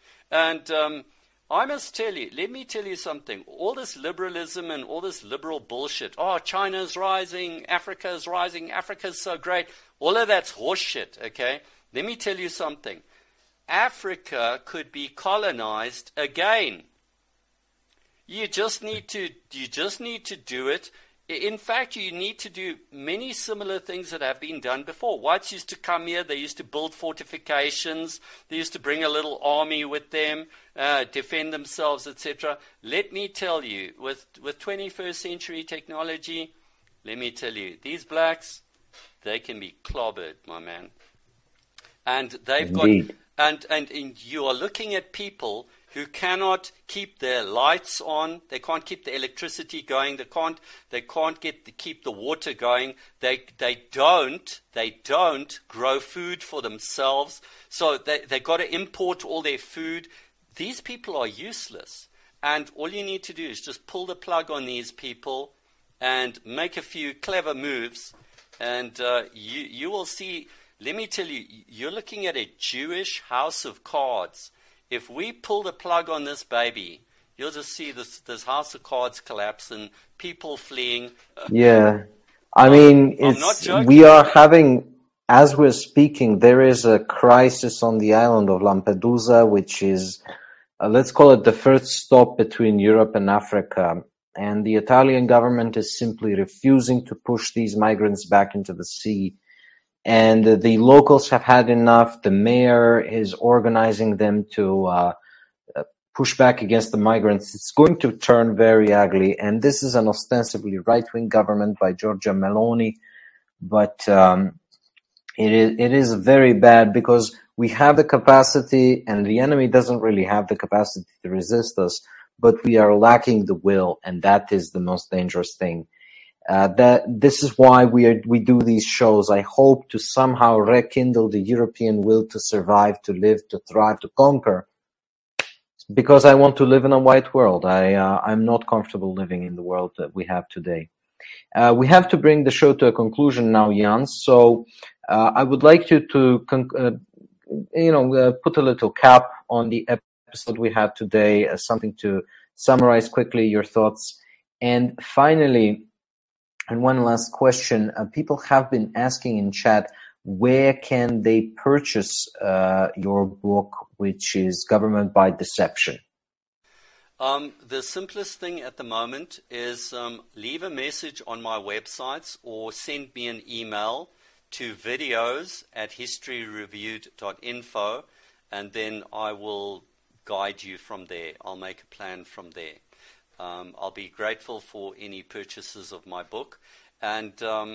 And um, I must tell you, let me tell you something. All this liberalism and all this liberal bullshit, oh, China's rising, Africa's rising, Africa's so great, all of that's horseshit, okay? Let me tell you something. Africa could be colonized again. You just need to, you just need to do it. In fact, you need to do many similar things that have been done before. Whites used to come here. They used to build fortifications. They used to bring a little army with them, uh, defend themselves, et cetera. Let me tell you, with, with twenty-first century technology, let me tell you, these blacks, they can be clobbered, my man. And they've Indeed. got, and, and, and you are looking at people who cannot keep their lights on, they can't keep the electricity going, they can't, they can't get the, keep the water going, they, they don't, they don't grow food for themselves, so they, they've got to import all their food. These people are useless, and all you need to do is just pull the plug on these people and make a few clever moves, and uh, you, you will see. Let me tell you, you're looking at a Jewish house of cards. If we pull the plug on this baby, you'll just see this, this house of cards collapse and people fleeing. Yeah. I mean, I'm it's, not joking. We are having, as we're speaking, there is a crisis on the island of Lampedusa, which is, uh, let's call it the first stop between Europe and Africa. And the Italian government is simply refusing to push these migrants back into the sea. And uh, the locals have had enough. The mayor is organizing them to uh, uh, push back against the migrants. It's going to turn very ugly. And this is an ostensibly right-wing government by Giorgia Meloni. But um, it is, it is very bad because we have the capacity and the enemy doesn't really have the capacity to resist us. but we are lacking the will, and that is the most dangerous thing. Uh, that this is why we are we do these shows. I hope to somehow rekindle the European will to survive, to live, to thrive, to conquer. Because I want to live in a white world. I uh, I'm not comfortable living in the world that we have today. Uh, we have to bring the show to a conclusion now, Jan. So uh, I would like you to, uh, you know, uh, put a little cap on the episode we had today, uh, something to summarize quickly your thoughts. And finally, and one last question, uh, people have been asking in chat, where can they purchase uh, your book, which is Government by Deception? Um, the simplest thing at the moment is um, leave a message on my websites or send me an email to videos at history reviewed dot info, and then I will guide you from there. I'll make a plan from there. Um, I'll be grateful for any purchases of my book. And um,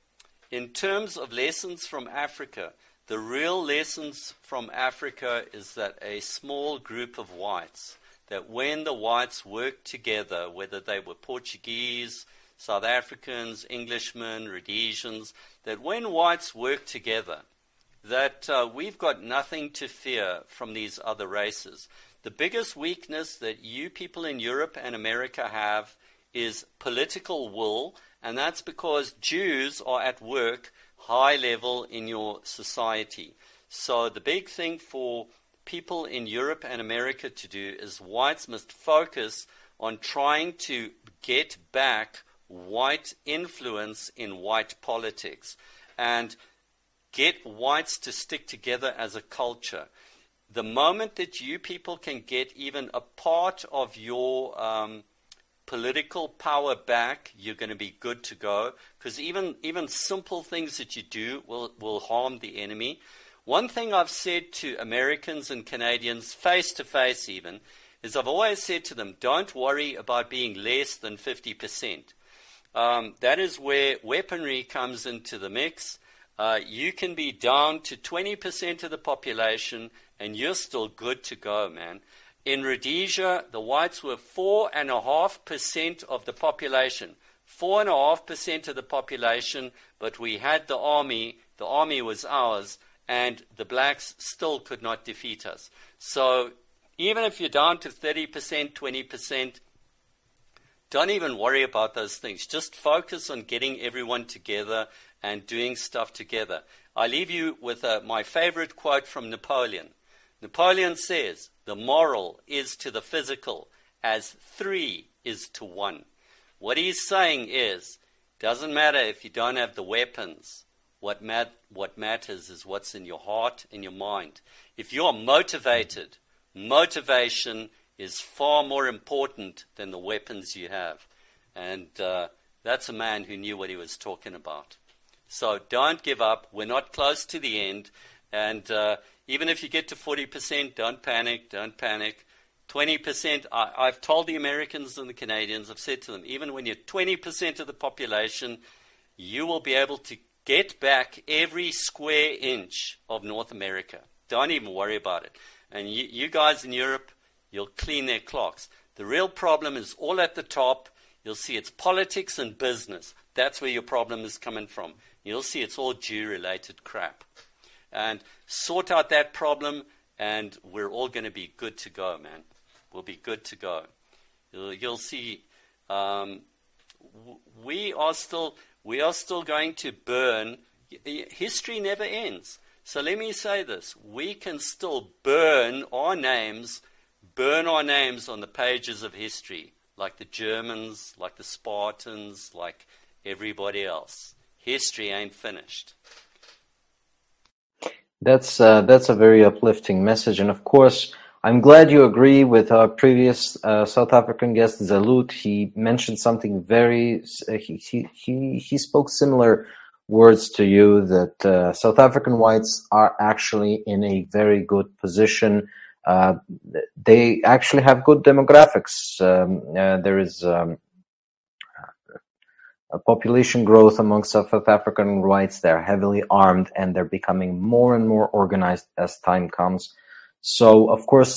in terms of lessons from Africa, the real lessons from Africa is that a small group of whites, that when the whites worked together, whether they were Portuguese, South Africans, Englishmen, Rhodesians, that when whites worked together, that uh, we've got nothing to fear from these other races. The biggest weakness that you people in Europe and America have is political will, and that's because Jews are at work high level in your society. So the big thing for people in Europe and America to do is whites must focus on trying to get back white influence in white politics and get whites to stick together as a culture. The moment that you people can get even a part of your um, political power back, you're going to be good to go, because even even simple things that you do will, will harm the enemy. One thing I've said to Americans and Canadians, face to face even, is I've always said to them, don't worry about being less than fifty percent. Um, that is where weaponry comes into the mix. Uh, you can be down to twenty percent of the population and you're still good to go, man. In Rhodesia, the whites were four and a half percent of the population. Four and a half percent of the population, but we had the army. The army was ours, and the blacks still could not defeat us. So even if you're down to thirty percent, twenty percent, don't even worry about those things. Just focus on getting everyone together and doing stuff together. I leave you with uh, my favorite quote from Napoleon. Napoleon says, the moral is to the physical as three is to one. What he's saying is, doesn't matter if you don't have the weapons. What, mat- what matters is what's in your heart and your mind. If you're motivated, motivation is far more important than the weapons you have. And uh, that's a man who knew what he was talking about. So don't give up. We're not close to the end. And uh, even if you get to forty percent, don't panic, don't panic. twenty percent, I, I've told the Americans and the Canadians, I've said to them, even when you're twenty percent of the population, you will be able to get back every square inch of North America. Don't even worry about it. And you, you guys in Europe, you'll clean their clocks. The real problem is all at the top. You'll see it's politics and business. That's where your problem is coming from. You'll see it's all Jew-related crap. And sort out that problem, and we're all going to be good to go, man. We'll be good to go. You'll, you'll see um, w- we are still we are still going to burn. History never ends. So let me say this. We can still burn our names, burn our names on the pages of history, like the Germans, like the Spartans, like everybody else. History ain't finished. That's uh, that's a very uplifting message, and of course, I'm glad you agree with our previous uh, South African guest, Zalut. He mentioned something very. Uh, he he he he spoke similar words to you, that uh, South African whites are actually in a very good position. Uh, they actually have good demographics. Um, uh, there is um, a population growth among South African whites. They're heavily armed and they're becoming more and more organized as time comes. So, of course,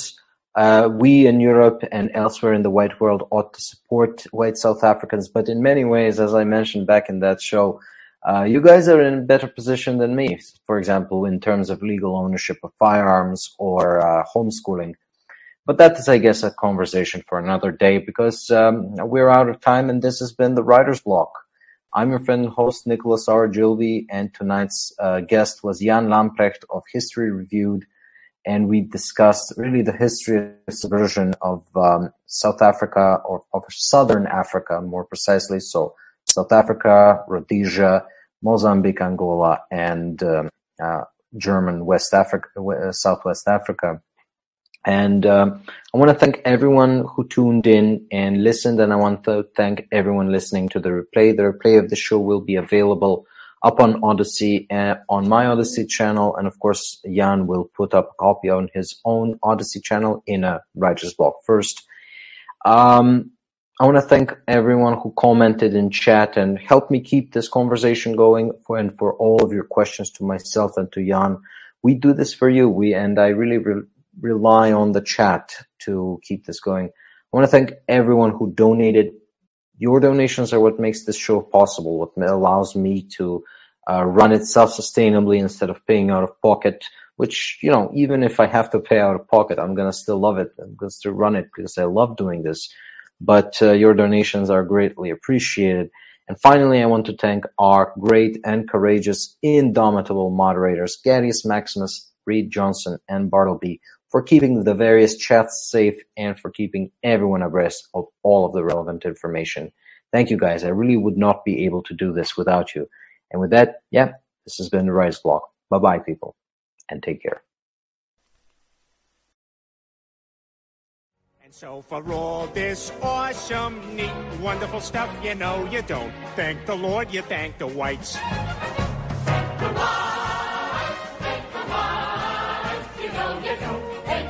Uh, we in Europe and elsewhere in the white world ought to support white South Africans, but in many ways, as I mentioned back in that show, uh, you guys are in a better position than me, for example, in terms of legal ownership of firearms or uh, homeschooling. But that is, I guess, a conversation for another day, because um, we're out of time, and this has been the Writer's Block. I'm your friend and host, Nicholas R. Gilby, and tonight's uh, guest was Jan Lamprecht of History Reviewed, and we discussed really the history of subversion of um, South Africa, or of Southern Africa, more precisely. So South Africa, Rhodesia, Mozambique, Angola, and um, uh, German West Africa, uh, Southwest Africa. And um, I want to thank everyone who tuned in and listened, and I want to thank everyone listening to the replay. The replay of the show will be available up on Odyssey, uh, on my Odyssey channel, and of course, Jan will put up a copy on his own Odyssey channel in a Writer's Block first. Um, I want to thank everyone who commented in chat and helped me keep this conversation going, for, and for all of your questions to myself and to Jan. We do this for you, we and I really re- rely on the chat to keep this going. I want to thank everyone who donated. Your donations are what makes this show possible, what allows me to uh, run it self-sustainably instead of paying out of pocket, which, you know, even if I have to pay out of pocket, I'm going to still love it. I'm going to still run it because I love doing this. But uh, your donations are greatly appreciated. And finally, I want to thank our great and courageous, indomitable moderators, Gadius Maximus, Reed Johnson, and Bartleby, for keeping the various chats safe and for keeping everyone abreast of all of the relevant information. Thank you, guys. I really would not be able to do this without you. And with that, yeah, this has been the Writer's Block. Bye-bye, people, and take care. And so for all this awesome, neat, wonderful stuff, you know you don't thank the Lord, you thank the whites. Thank the whites, thank the whites, you know you don't.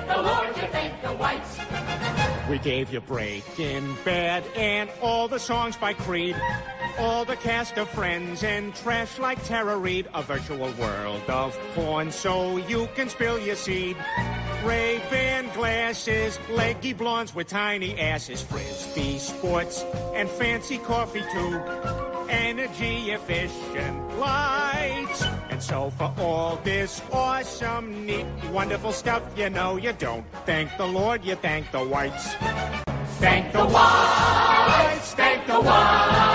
We gave you Breaking Bad and all the songs by Creed, all the cast of Friends and trash like Tara Reid, a virtual world of porn so you can spill your seed. Ray-Ban glasses, leggy blondes with tiny asses, Frisbee sports and fancy coffee too, energy efficient lights. And so for all this awesome, neat, wonderful stuff, you know you don't thank the Lord, you thank the whites. Thank the whites, thank the whites.